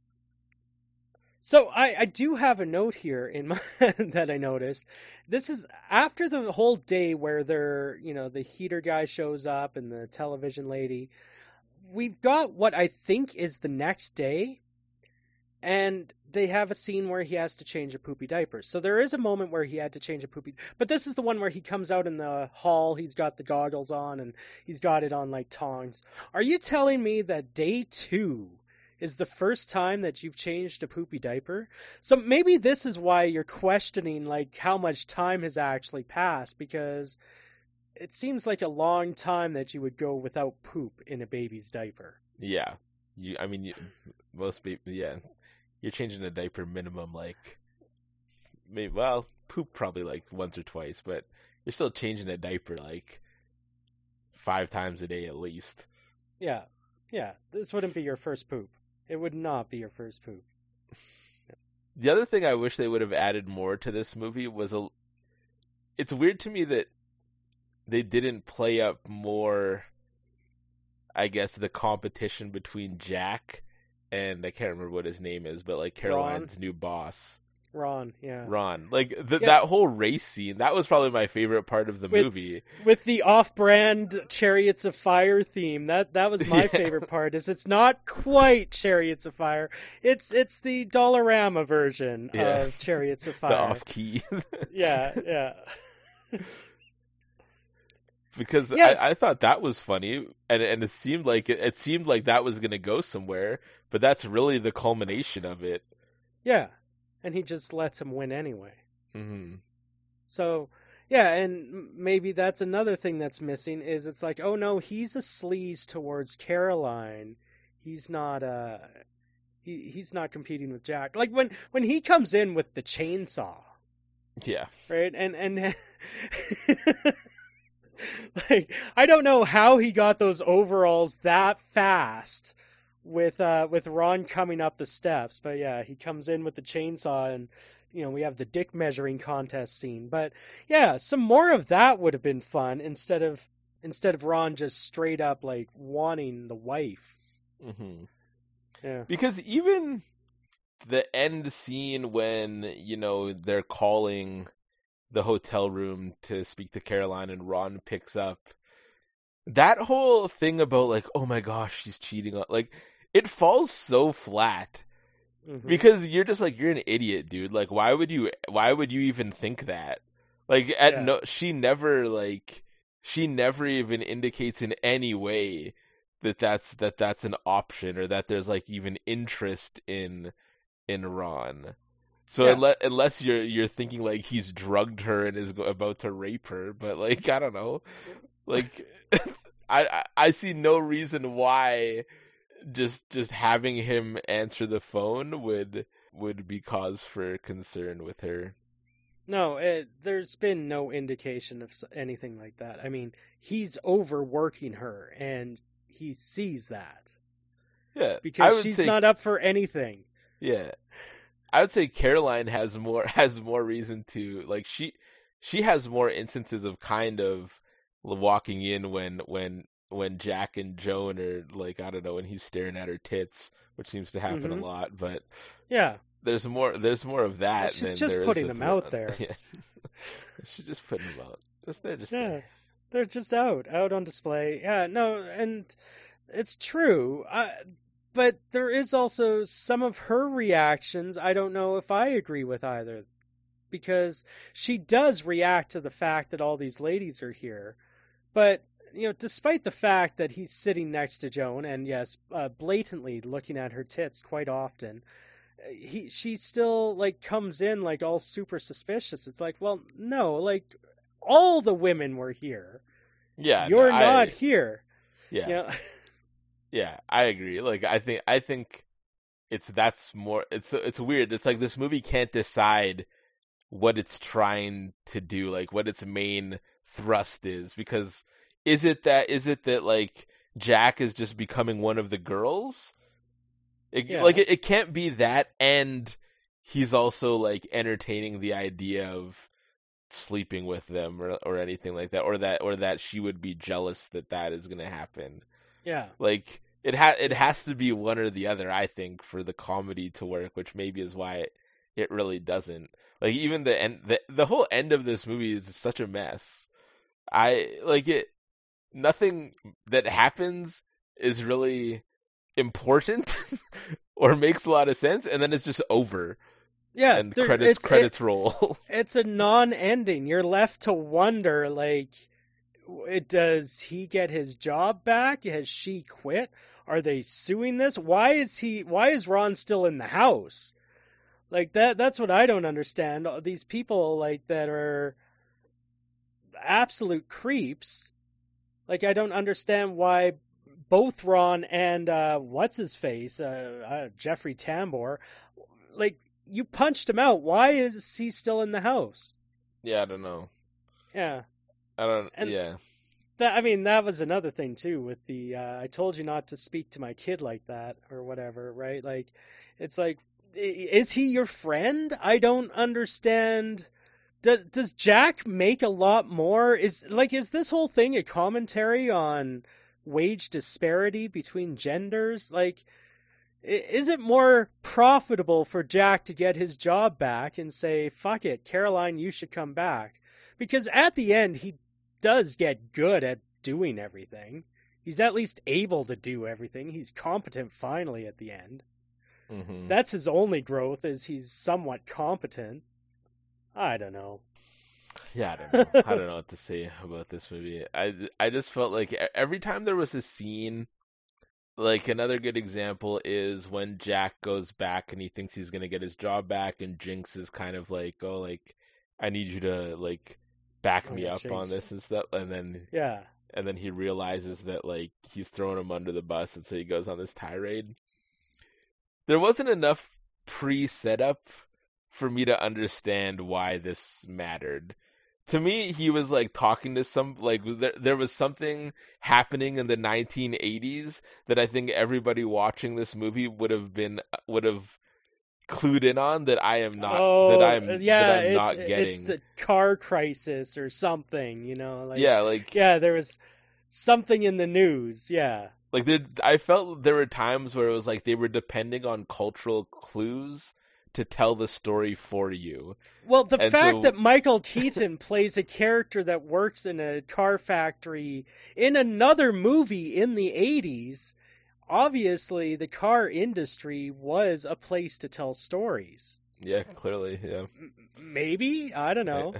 So I do have a note here in my that I noticed. This is after the whole day where the heater guy shows up and the television lady. We've got what I think is the next day, and they have a scene where he has to change a poopy diaper. So there is a moment where he had to change a poopy, but this is the one where he comes out in the hall, he's got the goggles on, and he's got it on like tongs. Are you telling me that day 2 is the first time that you've changed a poopy diaper? So maybe this is why you're questioning like how much time has actually passed, because it seems like a long time that you would go without poop in a baby's diaper. Yeah. Most people, yeah. You're changing a diaper minimum, like, maybe, well, poop probably like once or twice, but you're still changing a diaper like 5 times a day at least. Yeah. Yeah. This wouldn't be your first poop. It would not be your first poop. The other thing I wish they would have added more to this movie was it's weird to me that they didn't play up more, I guess, the competition between Jack and I can't remember what his name is, but like Caroline's new boss. Ron, yeah. Ron. Like that whole race scene, that was probably my favorite part of the movie. With the off-brand Chariots of Fire theme. That was my favorite part. It's not quite Chariots of Fire. It's the Dollarama version of Chariots of Fire. The off-key. Yeah. Because yes. I thought that was funny, and it seemed like that was going to go somewhere, but that's really the culmination of it. Yeah, and he just lets him win anyway. Mm-hmm. So, yeah, and maybe that's another thing that's missing is it's like, oh no, he's a sleaze towards Caroline. He's not he's not competing with Jack. Like when he comes in with the chainsaw. Yeah. Right? And like, I don't know how he got those overalls that fast with Ron coming up the steps, but yeah, he comes in with the chainsaw, and we have the dick measuring contest scene. But yeah, some more of that would have been fun instead of Ron just straight up like wanting the wife. Mm-hmm. Yeah, because even the end scene when they're calling the hotel room to speak to Caroline and Ron picks up, that whole thing about like, oh my gosh, she's cheating on, like, it falls so flat. Mm-hmm. Because you're just like, you're an idiot, dude. Like, why would you even think that? Like, she never even indicates in any way that's an option, or that there's like even interest in Ron. So unless you're thinking like he's drugged her and is about to rape her, but like, I don't know, like I see no reason why just having him answer the phone would be cause for concern with her. No, there's been no indication of anything like that. I mean, he's overworking her, and he sees that. Yeah, because she's not up for anything. Yeah. I would say Caroline has more reason to, like, she has more instances of kind of walking in when Jack and Joan are like, I don't know, when he's staring at her tits, which seems to happen a lot, but yeah, there's more of that. She's than just there putting is them with out there. Yeah. She's just putting them out. They're just Yeah, there. they're just out on display. Yeah, no, and it's true. But there is also some of her reactions I don't know if I agree with either, because she does react to the fact that all these ladies are here, but despite the fact that he's sitting next to Joan and yes, blatantly looking at her tits quite often, she still like comes in like all super suspicious. It's like, well, no, like all the women were here. Yeah, you're not here. Yeah, yeah, I agree. Like, I think that's weird. It's like this movie can't decide what it's trying to do, like what its main thrust is, because is it that like Jack is just becoming one of the girls? It can't be that, and he's also like entertaining the idea of sleeping with them or anything like that, or that she would be jealous that is going to happen. Yeah, like it has to be one or the other, I think, for the comedy to work, which maybe is why it really doesn't. Like, even the whole end of this movie is such a mess. Nothing that happens is really important or makes a lot of sense, and then it's just over. Yeah, and credits roll. It's a non-ending. You're left to wonder, like, does he get his job back? Has she quit? Are they suing this? Why is Ron still in the house? Like, that's what I don't understand. These people, like, that are absolute creeps. Like, I don't understand why both Ron and what's-his-face, Jeffrey Tambor, like, you punched him out. Why is he still in the house? Yeah, I don't know. Yeah. Yeah. That was another thing, too, with the, I told you not to speak to my kid like that, or whatever, right? Like, it's like, is he your friend? I don't understand. Does Jack make a lot more? Is this whole thing a commentary on wage disparity between genders? Like, is it more profitable for Jack to get his job back and say, fuck it, Caroline, you should come back? Because at the end, he does get good at doing everything. He's at least able to do everything. He's competent finally at the end. Mm-hmm. That's his only growth, is he's somewhat competent. I don't know. Yeah, I don't know. I don't know what to say about this movie. I just felt like every time there was a scene, like, another good example is when Jack goes back and he thinks he's going to get his job back, and Jinx is kind of like, oh, like, I need you to, like, back me up Jinx. on this and stuff. And then, yeah. And then he realizes that, like, he's throwing him under the bus, and so he goes on this tirade. There wasn't enough pre-setup for me to understand why this mattered. To me, he was like talking to there was something happening in the 1980s that I think everybody watching this movie would have clued in on, that I am not. Not getting. It's the car crisis or something, there was something in the news. Yeah. Like, I felt there were times where it was like they were depending on cultural clues to tell the story for you. Well, the fact that Michael Keaton plays a character that works in a car factory in another movie in the 80s, obviously the car industry was a place to tell stories. Yeah, clearly, yeah. Maybe? I don't know.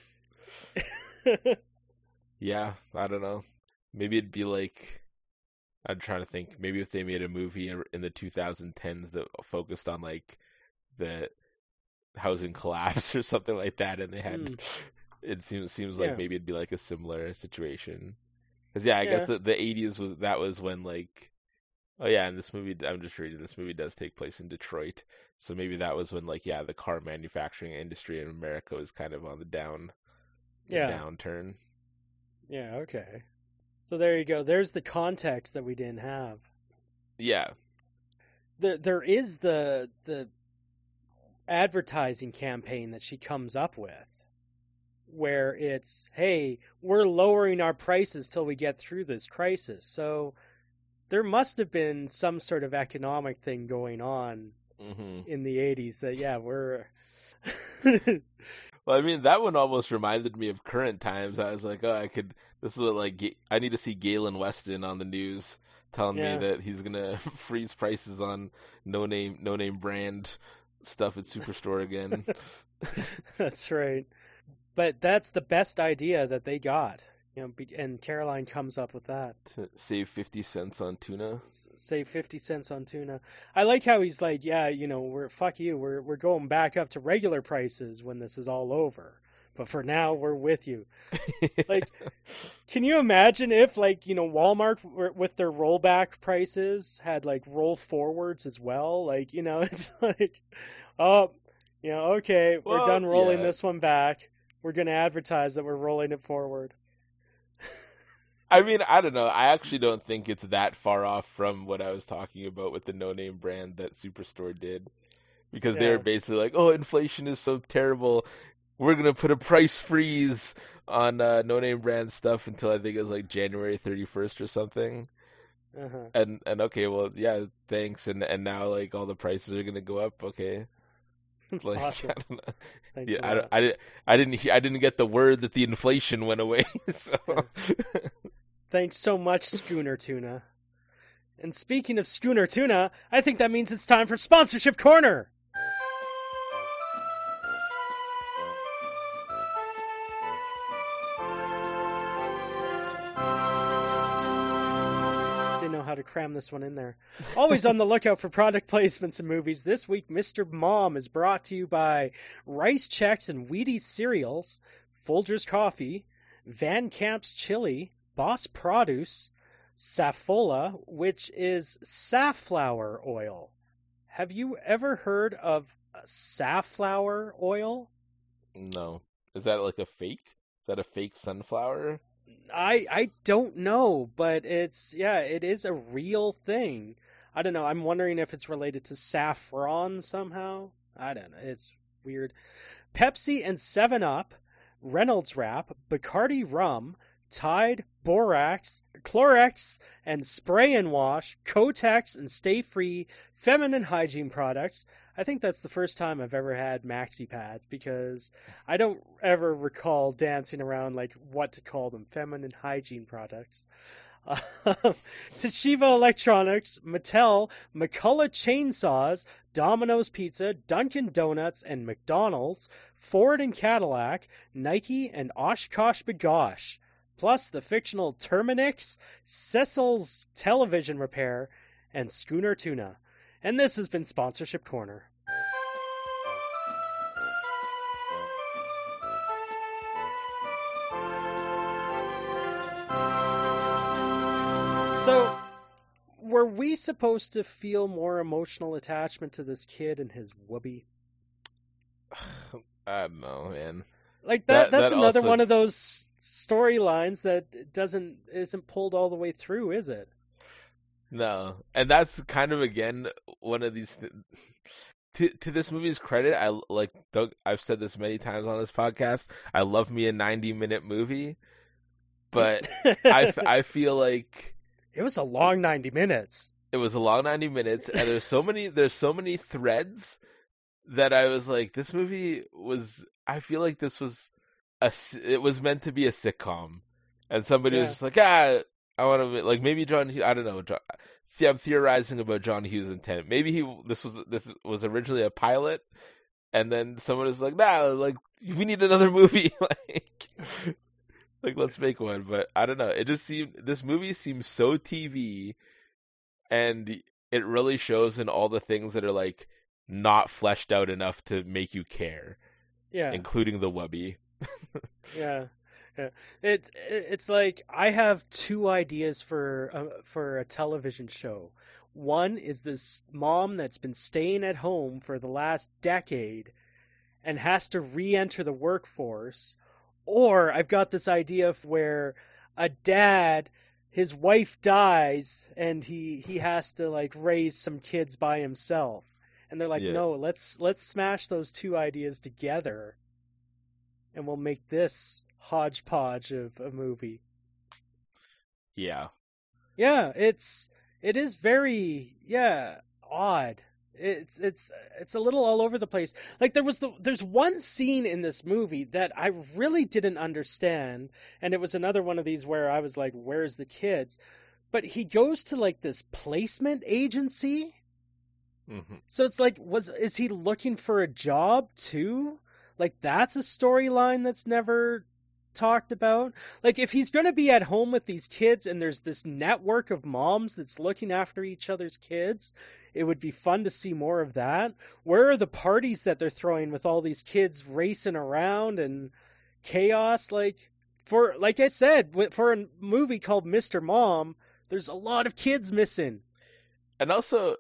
Yeah, I don't know. Maybe it'd be like... I'm trying to think. Maybe if they made a movie in the 2010s that focused on, like, the housing collapse or something like that, and they had it seems like maybe it'd be like a similar situation. Because I guess the 80s was when, like, and this movie, I'm just reading, this movie does take place in Detroit, so maybe that was when, like, the car manufacturing industry in America was kind of on the downturn. Yeah, okay. So there you go. There's the context that we didn't have. Yeah. There is the advertising campaign that she comes up with. where it's, hey, we're lowering our prices till we get through this crisis. So there must have been some sort of economic thing going on in the 80s that, yeah, we're... Well, I mean, that one almost reminded me of current times. I was like, oh, this is what, like, I need to see Galen Weston on the news telling me that he's going to freeze prices on no-name brand stuff at Superstore again. That's right. But that's the best idea that they got. And Caroline comes up with that. Save 50 cents on tuna. Save 50 cents on tuna. I like how he's like, yeah, fuck you. We're going back up to regular prices when this is all over. But for now, we're with you. Like, can you imagine if, like, Walmart with their rollback prices had, like, roll forwards as well? Like, it's like, oh, okay, we're done rolling this one back. We're going to advertise that we're rolling it forward. I mean, I don't know. I actually don't think it's that far off from what I was talking about with the no-name brand that Superstore did. Because they were basically like, oh, inflation is so terrible. We're going to put a price freeze on no-name brand stuff until I think it was like January 31st or something. Uh-huh. And okay, well, yeah, thanks. And now, like, all the prices are going to go up. Okay. Like, awesome. I don't know. Yeah, I didn't get the word that the inflation went away. So. Thanks so much, Schooner Tuna. And speaking of Schooner Tuna, I think that means it's time for Sponsorship Corner. How to cram this one in there. Always on the lookout for product placements in movies. This week, Mr. Mom is brought to you by Rice Chex and Wheaties cereals, Folgers coffee, Van Camp's chili, Boss Produce, Safola, which is safflower oil. Have you ever heard of safflower oil? No. Is that like a fake? Is that a fake sunflower? I don't know, but it is a real thing. I don't know. I'm wondering if it's related to saffron somehow. I don't know. It's weird. Pepsi and 7-Up, Reynolds Wrap, Bacardi Rum, Tide, Borax, Clorox, and Spray and Wash, Kotex and Stay Free, feminine hygiene products. I think that's the first time I've ever had maxi pads because I don't ever recall dancing around like what to call them, feminine hygiene products. Toshiba Electronics, Mattel, McCullough Chainsaws, Domino's Pizza, Dunkin' Donuts, and McDonald's, Ford and Cadillac, Nike, and Oshkosh Bagosh, plus the fictional Terminix, Cecil's Television Repair, and Schooner Tuna. And this has been Sponsorship Corner. So, were we supposed to feel more emotional attachment to this kid and his whoopee? I don't know, man. Like that's another one of those storylines that isn't pulled all the way through, is it? No, and that's kind of again one of these. To this movie's credit, I've said this many times on this podcast. I love me a 90-minute movie, but I feel like it was a long 90 minutes. It was a long 90 minutes, and there's so many threads that I was like, this movie was. I feel like this was it was meant to be a sitcom, and somebody was just like, I want to like maybe John Hughes. I don't know. I'm theorizing about John Hughes' intent. Maybe this was originally a pilot, and then someone was like, nah, like we need another movie, like let's make one. But I don't know. It just seemed this movie seems so TV, and it really shows in all the things that are like not fleshed out enough to make you care. Yeah, including the wubby. Yeah. It's like I have two ideas for a television show. One is this mom that's been staying at home for the last decade and has to re-enter the workforce, or I've got this idea of where a dad, his wife dies and he has to like raise some kids by himself. And they're like, no, let's smash those two ideas together. and we'll make this hodgepodge of a movie. Yeah. Yeah, it is very odd. It's a little all over the place. Like there's one scene in this movie that I really didn't understand, and it was another one of these where I was like, where's the kids? But he goes to like this placement agency. Mm-hmm. So it's like, is he looking for a job too? Like that's a storyline that's never talked about. Like if he's going to be at home with these kids and there's this network of moms that's looking after each other's kids, it would be fun to see more of that. Where are the parties that they're throwing with all these kids racing around and chaos? Like I said, for a movie called Mr. Mom, there's a lot of kids missing. And also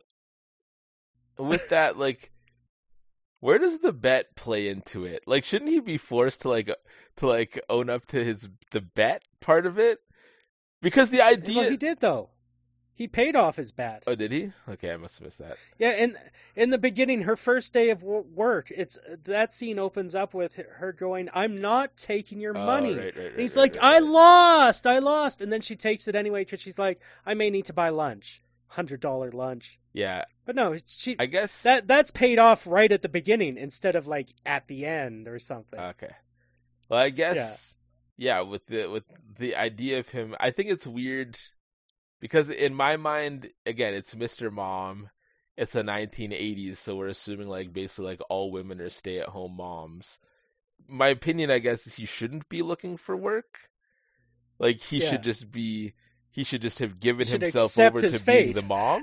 with that, like, where does the bet play into it? Like, shouldn't he be forced to own up to the bet part of it? Because the idea... Well, he did, though. He paid off his bet. Oh, did he? Okay, I must have missed that. Yeah, and in the beginning, her first day of work, that scene opens up with her going, "I'm not taking your money." Right, and he's like, "I lost. And then she takes it anyway because she's like, "I may need to buy lunch, $100 lunch." Yeah, but no, I guess that's paid off right at the beginning instead of like at the end or something. Okay, well, I guess with the idea of him, I think it's weird. Because in my mind, again, it's Mr. Mom. It's the 1980s, so we're assuming like basically like all women are stay-at-home moms. My opinion, I guess, is he shouldn't be looking for work. Like he should just have given himself over to being the mom.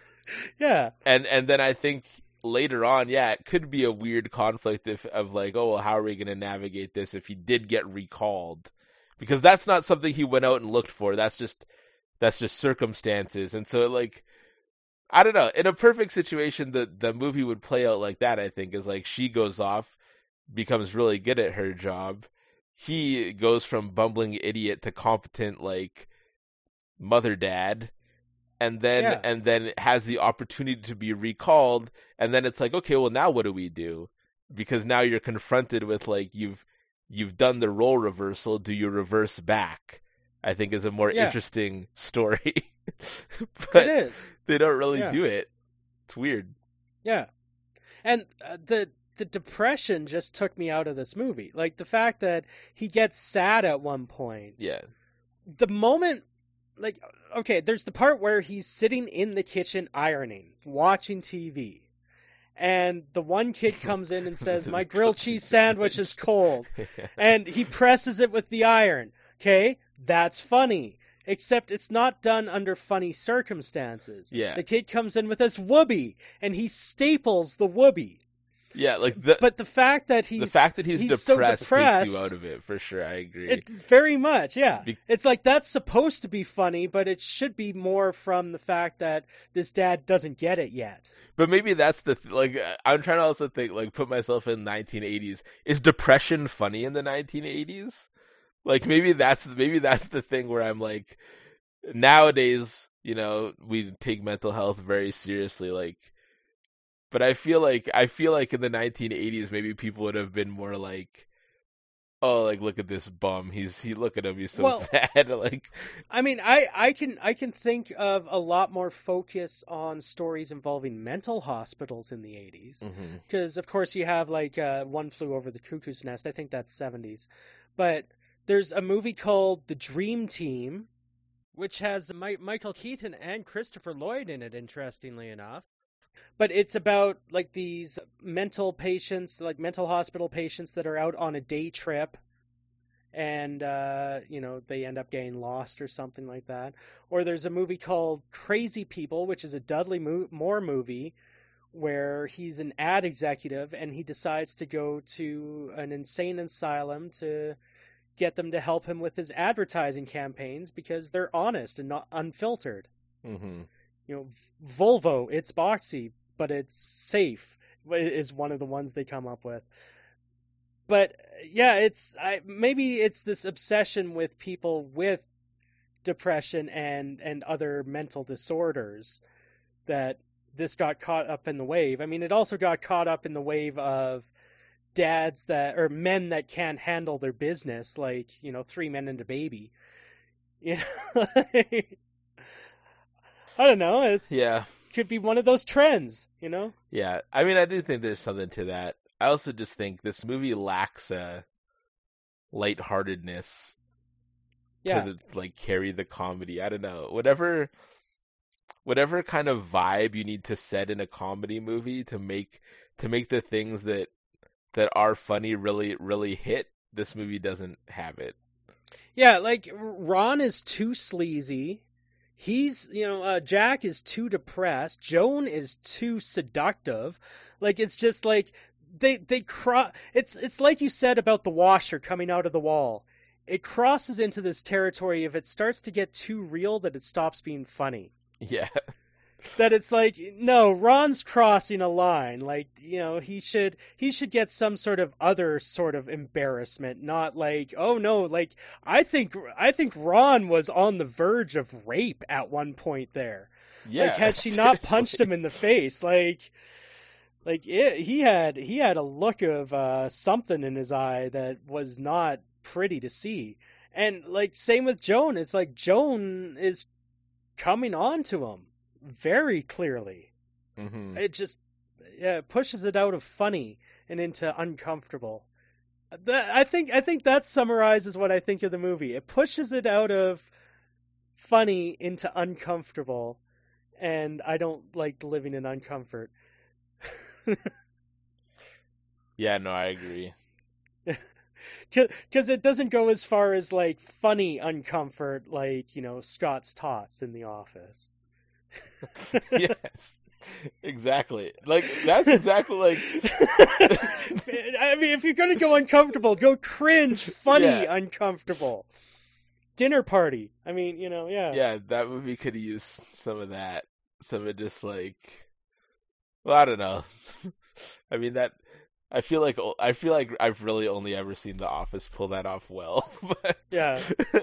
Yeah. And then I think later on, it could be a weird conflict of like, oh, well, how are we going to navigate this if he did get recalled? Because that's not something he went out and looked for. That's just circumstances. And so, like, I don't know. In a perfect situation, the movie would play out like that, I think, is like she goes off, becomes really good at her job. He goes from bumbling idiot to competent, like, mother dad. And then has the opportunity to be recalled. And then it's like, okay, well, now what do we do? Because now you're confronted with, like, you've done the role reversal. Do you reverse back? I think is a more interesting story. But it is. They don't really do it. It's weird. Yeah. And the depression just took me out of this movie. Like the fact that he gets sad at one point. Yeah. The moment, like, okay, there's the part where he's sitting in the kitchen ironing, watching TV. And the one kid comes in and says, "My grilled cheese sandwich is cold." And he presses it with the iron. Okay, that's funny. Except it's not done under funny circumstances. Yeah. The kid comes in with this whoopee, and he staples the whoopee. Yeah, like but the fact that he's depressed, so depressed takes you out of it for sure. I agree. Very much, yeah. It's like that's supposed to be funny, but it should be more from the fact that this dad doesn't get it yet. But maybe that's I'm trying to also think, like, put myself in 1980s. Is depression funny in the 1980s? Like maybe that's the thing where I'm like, nowadays, you know, we take mental health very seriously, like, but I feel like in the 1980s maybe people would have been more like, oh, like, look at this bum, look at him, he's so sad. Like, I mean, I can think of a lot more focus on stories involving mental hospitals in the 80s, because of course you have like One Flew Over the Cuckoo's Nest. I think that's 70s, but there's a movie called The Dream Team, which has Michael Keaton and Christopher Lloyd in it, interestingly enough. But it's about like these mental patients, like mental hospital patients that are out on a day trip and, they end up getting lost or something like that. Or there's a movie called Crazy People, which is a Dudley Moore movie where he's an ad executive and he decides to go to an insane asylum to get them to help him with his advertising campaigns because they're honest and not unfiltered. Mm-hmm. You know, Volvo, it's boxy, but it's safe, is one of the ones they come up with. But yeah, maybe it's this obsession with people with depression and other mental disorders that this got caught up in the wave. I mean, it also got caught up in the wave of dads that or men that can't handle their business, like, you know, 3 Men and a Baby. You know, I don't know. It's Yeah. could be one of those trends, you know? Yeah. I mean, I do think there's something to that. I also just think this movie lacks a lightheartedness Yeah. to like carry the comedy. I don't know. Whatever kind of vibe you need to set in a comedy movie to make the things that are funny really hit, this movie doesn't have it. Yeah, like Ron is too sleazy. He's, you know, Jack is too depressed. Joan is too seductive. Like, it's just like they it's like you said about the washer coming out of the wall. It crosses into this territory if it starts to get too real that it stops being funny. Yeah. That it's like, no, Ron's crossing a line. Like, you know, he should get some sort of other sort of embarrassment, not like, oh no, like I think Ron was on the verge of rape at one point there. Yeah. Like, had she not punched him in the face, he had a look of something in his eye that was not pretty to see. And like same with Joan, it's like Joan is coming on to him very clearly. Mm-hmm. It just pushes it out of funny and into uncomfortable. I think that summarizes what I think of the movie. It pushes it out of funny into uncomfortable, and I don't like living in uncomfort. Yeah, no, I agree. Because it doesn't go as far as like funny uncomfort, like, you know, Scott's Tots in The Office. Yes, exactly. Like, that's exactly like. I mean, if you're gonna go uncomfortable, go cringe, funny, Yeah. uncomfortable. Dinner Party. I mean, you know, yeah. Yeah, that movie could have used some of that. Some of just like, well, I don't know. I mean, I feel like I've really only ever seen The Office pull that off well. But... Yeah.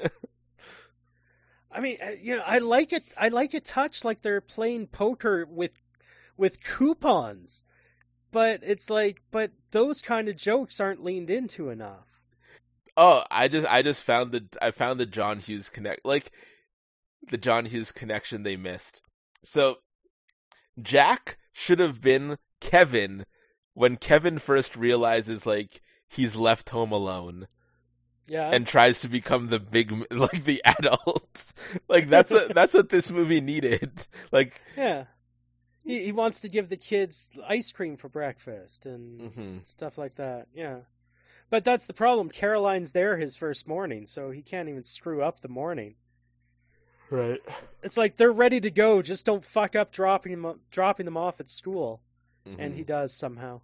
I mean, you know, I like it. I like a touch like they're playing poker with coupons, but it's like, but those kind of jokes aren't leaned into enough. Oh, I just found the John Hughes the John Hughes connection they missed. So Jack should have been Kevin when Kevin first realizes like he's left home alone. Yeah. And tries to become the the adult. Like that's what this movie needed. Like, yeah. He wants to give the kids ice cream for breakfast and stuff like that. Yeah. But that's the problem. Caroline's there his first morning, so he can't even screw up the morning. Right. It's like they're ready to go, just don't fuck up dropping them off at school. And he does somehow.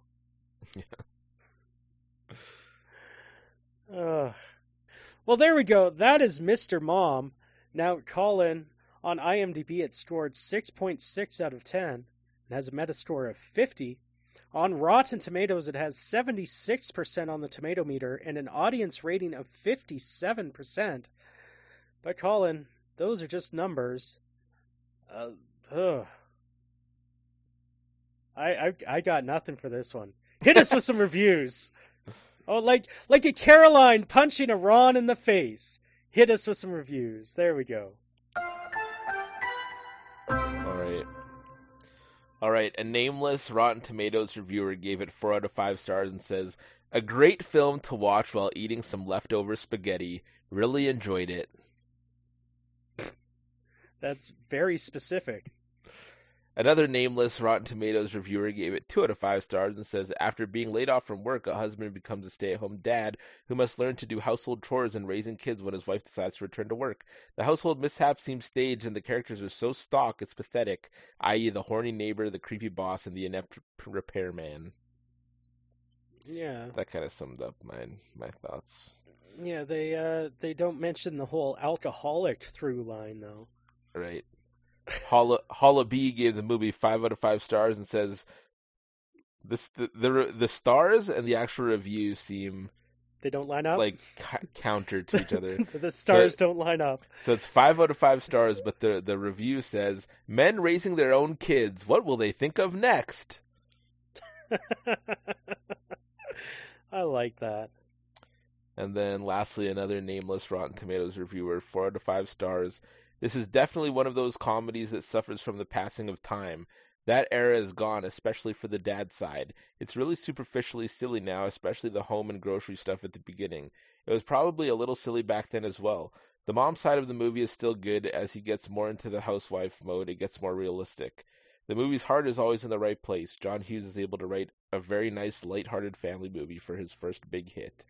Yeah. Well, there we go. That is Mr. Mom. Now, Colin, on IMDb, it scored 6.6 out of 10 and has a Metascore of 50. On Rotten Tomatoes, it has 76% on the tomato meter and an audience rating of 57%. But, Colin, those are just numbers. I got nothing for this one. Hit us with some reviews. Oh, like a Caroline punching a Ron in the face. Hit us with some reviews. There we go. All right. A nameless Rotten Tomatoes reviewer gave it 4 out of 5 stars and says, "A great film to watch while eating some leftover spaghetti. Really enjoyed it." That's very specific. Another nameless Rotten Tomatoes reviewer gave it 2 out of 5 stars and says, after being laid off from work, a husband becomes a stay-at-home dad who must learn to do household chores and raising kids when his wife decides to return to work. The household mishap seems staged and the characters are so stock it's pathetic, i.e. the horny neighbor, the creepy boss, and the inept repairman. Yeah. That kind of summed up my thoughts. Yeah, they don't mention the whole alcoholic through line, though. Right. Holla B gave the movie 5 out of 5 stars and says the stars and the actual review seem they don't line up like counter to each other. The stars don't line up. So it's 5 out of 5 stars, but the review says men raising their own kids. What will they think of next? I like that. And then lastly, another nameless Rotten Tomatoes reviewer, 4 out of 5 stars. This is definitely one of those comedies that suffers from the passing of time. That era is gone, especially for the dad side. It's really superficially silly now, especially the home and grocery stuff at the beginning. It was probably a little silly back then as well. The mom side of the movie is still good. As he gets more into the housewife mode, it gets more realistic. The movie's heart is always in the right place. John Hughes is able to write a very nice, lighthearted family movie for his first big hit.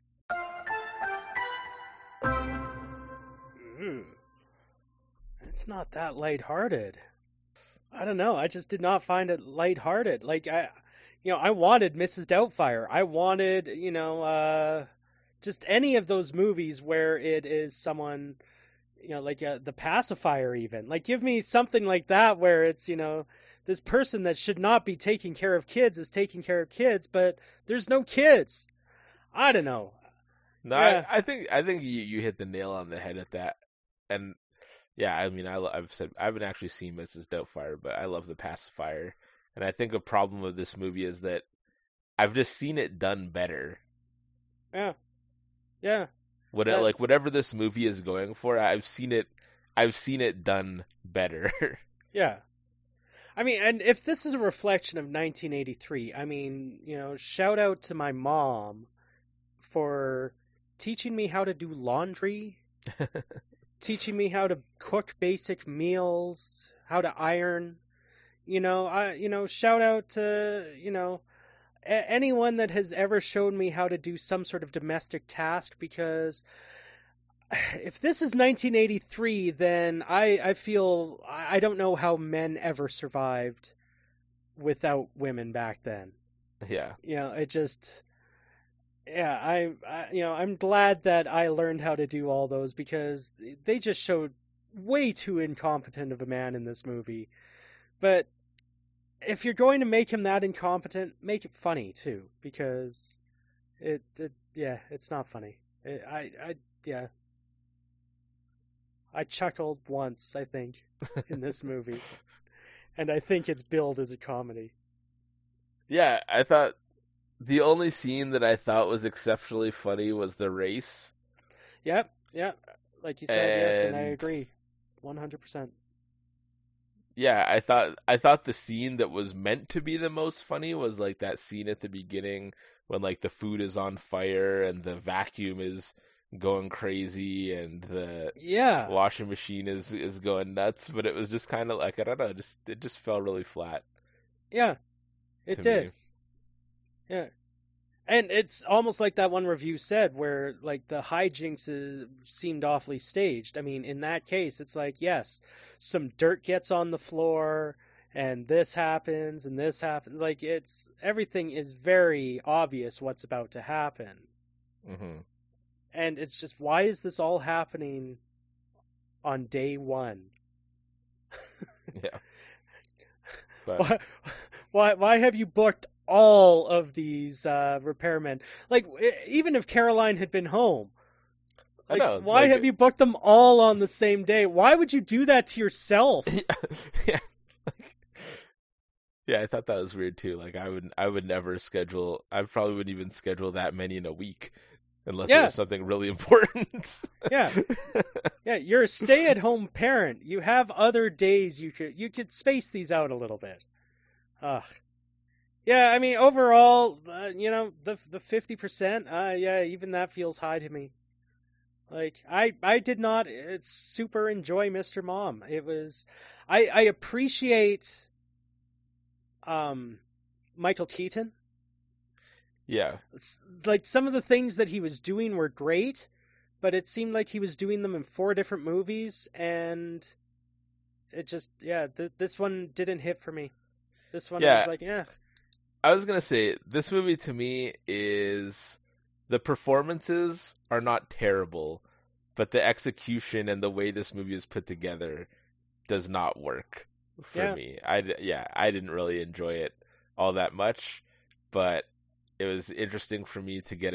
It's not that lighthearted. I don't know. I just did not find it lighthearted. Like I wanted Mrs. Doubtfire. I wanted, just any of those movies where it is someone, like The Pacifier even. Like, give me something like that where it's, this person that should not be taking care of kids is taking care of kids, but there's no kids. I don't know. No, yeah. I think you hit the nail on the head at that. And yeah, I mean, I've said I haven't actually seen Mrs. Doubtfire, but I love The Pacifier. And I think a problem with this movie is that I've just seen it done better. Yeah. Yeah. Whatever this movie is going for, I've seen it done better. Yeah. I mean, and if this is a reflection of 1983, I mean, shout out to my mom for teaching me how to do laundry, teaching me how to cook basic meals, how to iron. Shout out to, anyone that has ever shown me how to do some sort of domestic task, because if this is 1983, then I feel I don't know how men ever survived without women back then. Yeah. It just, yeah, I'm glad that I learned how to do all those, because they just showed way too incompetent of a man in this movie. But if you're going to make him that incompetent, make it funny too, because it's not funny. I chuckled once, I think, in this movie. And I think it's billed as a comedy. Yeah, I thought the only scene that I thought was exceptionally funny was the race. Yep. Like you said, yes, and I agree. 100%. Yeah, I thought the scene that was meant to be the most funny was like that scene at the beginning when like the food is on fire and the vacuum is going crazy and the washing machine is going nuts, but it was just kind of like, I don't know, it just fell really flat. Yeah, it did. Me. Yeah. And it's almost like that one review said, where like the hijinks seemed awfully staged. I mean, in that case, it's like, yes, some dirt gets on the floor, and this happens, and this happens. Like, everything is very obvious what's about to happen. Mm-hmm. And it's just, why is this all happening on day one? Yeah. But... Why have you booked all of these repairmen? Like, even if Caroline had been home, like, I know, why have you booked them all on the same day? Why would you do that to yourself? Yeah. Yeah, I thought that was weird too. Like, I would never schedule. I probably wouldn't even schedule that many in a week unless it was something really important. Yeah, you're a stay-at-home parent. You have other days you could space these out a little bit. Ugh. Yeah, I mean, overall, the 50%, even that feels high to me. Like, I did not super enjoy Mr. Mom. It was, I appreciate, Michael Keaton. Yeah. Like, some of the things that he was doing were great, but it seemed like he was doing them in 4 different movies, and it just, this one didn't hit for me. This one was like, I was going to say, this movie to me is, the performances are not terrible, but the execution and the way this movie is put together does not work for me. I didn't really enjoy it all that much, but it was interesting for me to get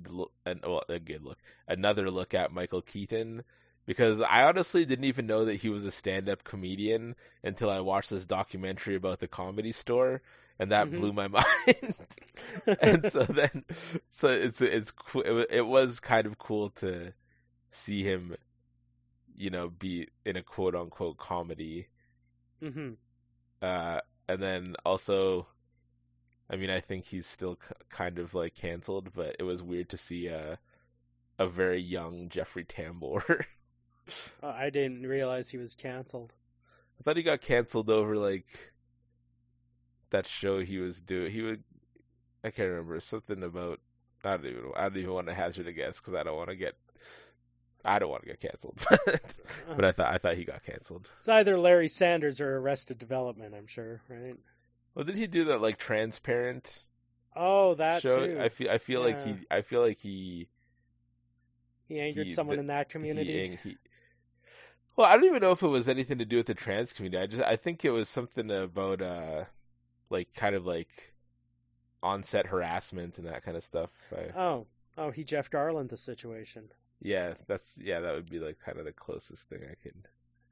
another look at Michael Keaton, because I honestly didn't even know that he was a stand-up comedian until I watched this documentary about the Comedy Store, and that blew my mind. And so it's cool. It was kind of cool to see him, be in a quote unquote comedy. Mm-hmm. And then also, I mean, I think he's still kind of like canceled, but it was weird to see a very young Jeffrey Tambor. I didn't realize he was canceled. I thought he got canceled over like that show he was doing. I can't remember, something about. I don't even want to hazard a guess because I don't want to get canceled. But I thought he got canceled. It's either Larry Sanders or Arrested Development, I'm sure, right? Well, did he do that like Transparent? Oh, that show? too. I feel like he angered someone in that community. Well, I don't even know if it was anything to do with the trans community. I think it was something about like kind of like on-set harassment and that kind of stuff. He Jeff Garland the situation. Yeah, that would be like kind of the closest thing I could.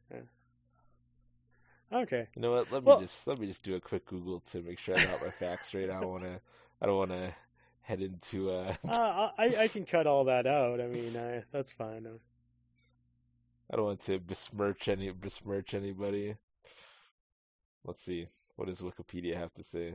Yeah. Okay. You know what? Let me just do a quick Google to make sure I got my facts straight. I don't want to head into. I can cut all that out. I mean, that's fine. I don't want to besmirch anybody. Let's see. What does Wikipedia have to say?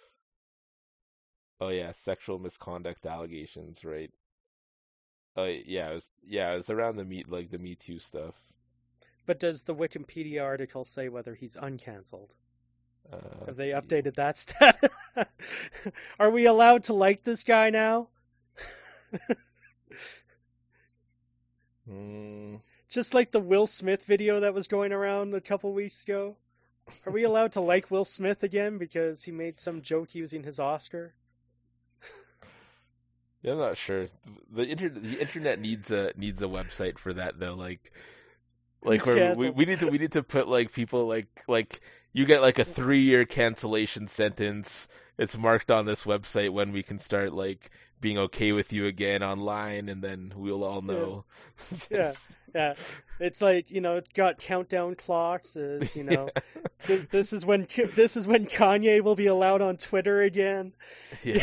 Oh yeah, sexual misconduct allegations, right? Oh yeah, it was around the Me Too stuff. But does the Wikipedia article say whether he's uncancelled? Have they updated that stat? Are we allowed to like this guy now? Just like the Will Smith video that was going around a couple weeks ago. Are we allowed to like Will Smith again because he made some joke using his Oscar? Yeah, I'm not sure. The internet needs a website for that though. Like where we need to put like people like you get like a 3-year cancellation sentence. It's marked on this website when we can start like being okay with you again online, and then we'll all know. Yeah. It's like, it's got countdown clocks. This is when Kanye will be allowed on Twitter again. Yeah.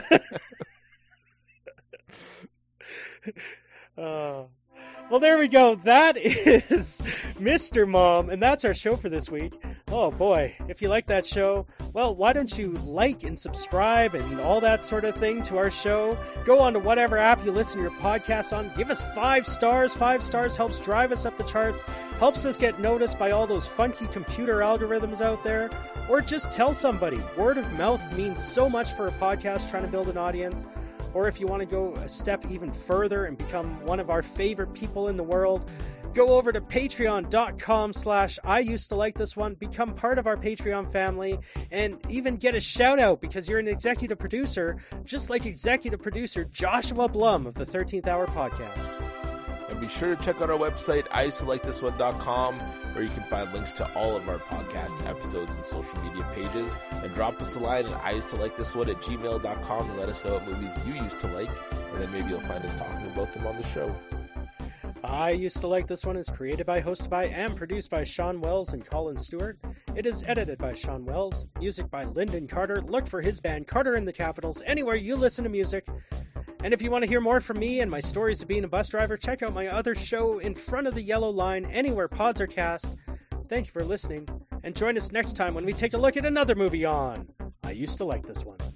Well, there we go. That is Mr. Mom, and that's our show for this week. Oh boy, if you like that show, well, why don't you like and subscribe and all that sort of thing to our show? Go on to whatever app you listen to your podcast on. Give us 5 stars. 5 stars helps drive us up the charts, helps us get noticed by all those funky computer algorithms out there. Or just tell somebody. Word of mouth means so much for a podcast trying to build an audience. Or if you want to go a step even further and become one of our favorite people in the world, go over to patreon.com/IUsedToLikeThisOne, become part of our Patreon family, and even get a shout out because you're an executive producer, just like executive producer Joshua Blum of the 13th Hour Podcast. And be sure to check out our website, IUsedToLikeThisOne.com, where you can find links to all of our podcast episodes and social media pages. And drop us a line at IUsedToLikeThisOne@gmail.com and let us know what movies you used to like, and then maybe you'll find us talking about them on the show. I Used to Like This One is created by, hosted by, and produced by Sean Wells and Colin Stewart. It is edited by Sean Wells. Music by Lyndon Carter. Look for his band Carter in the Capitals anywhere you listen to music. And if you want to hear more from me and my stories of being a bus driver, check out my other show, In Front of the Yellow Line, anywhere pods are cast. Thank you for listening, and join us next time when we take a look at another movie on I Used to Like This One.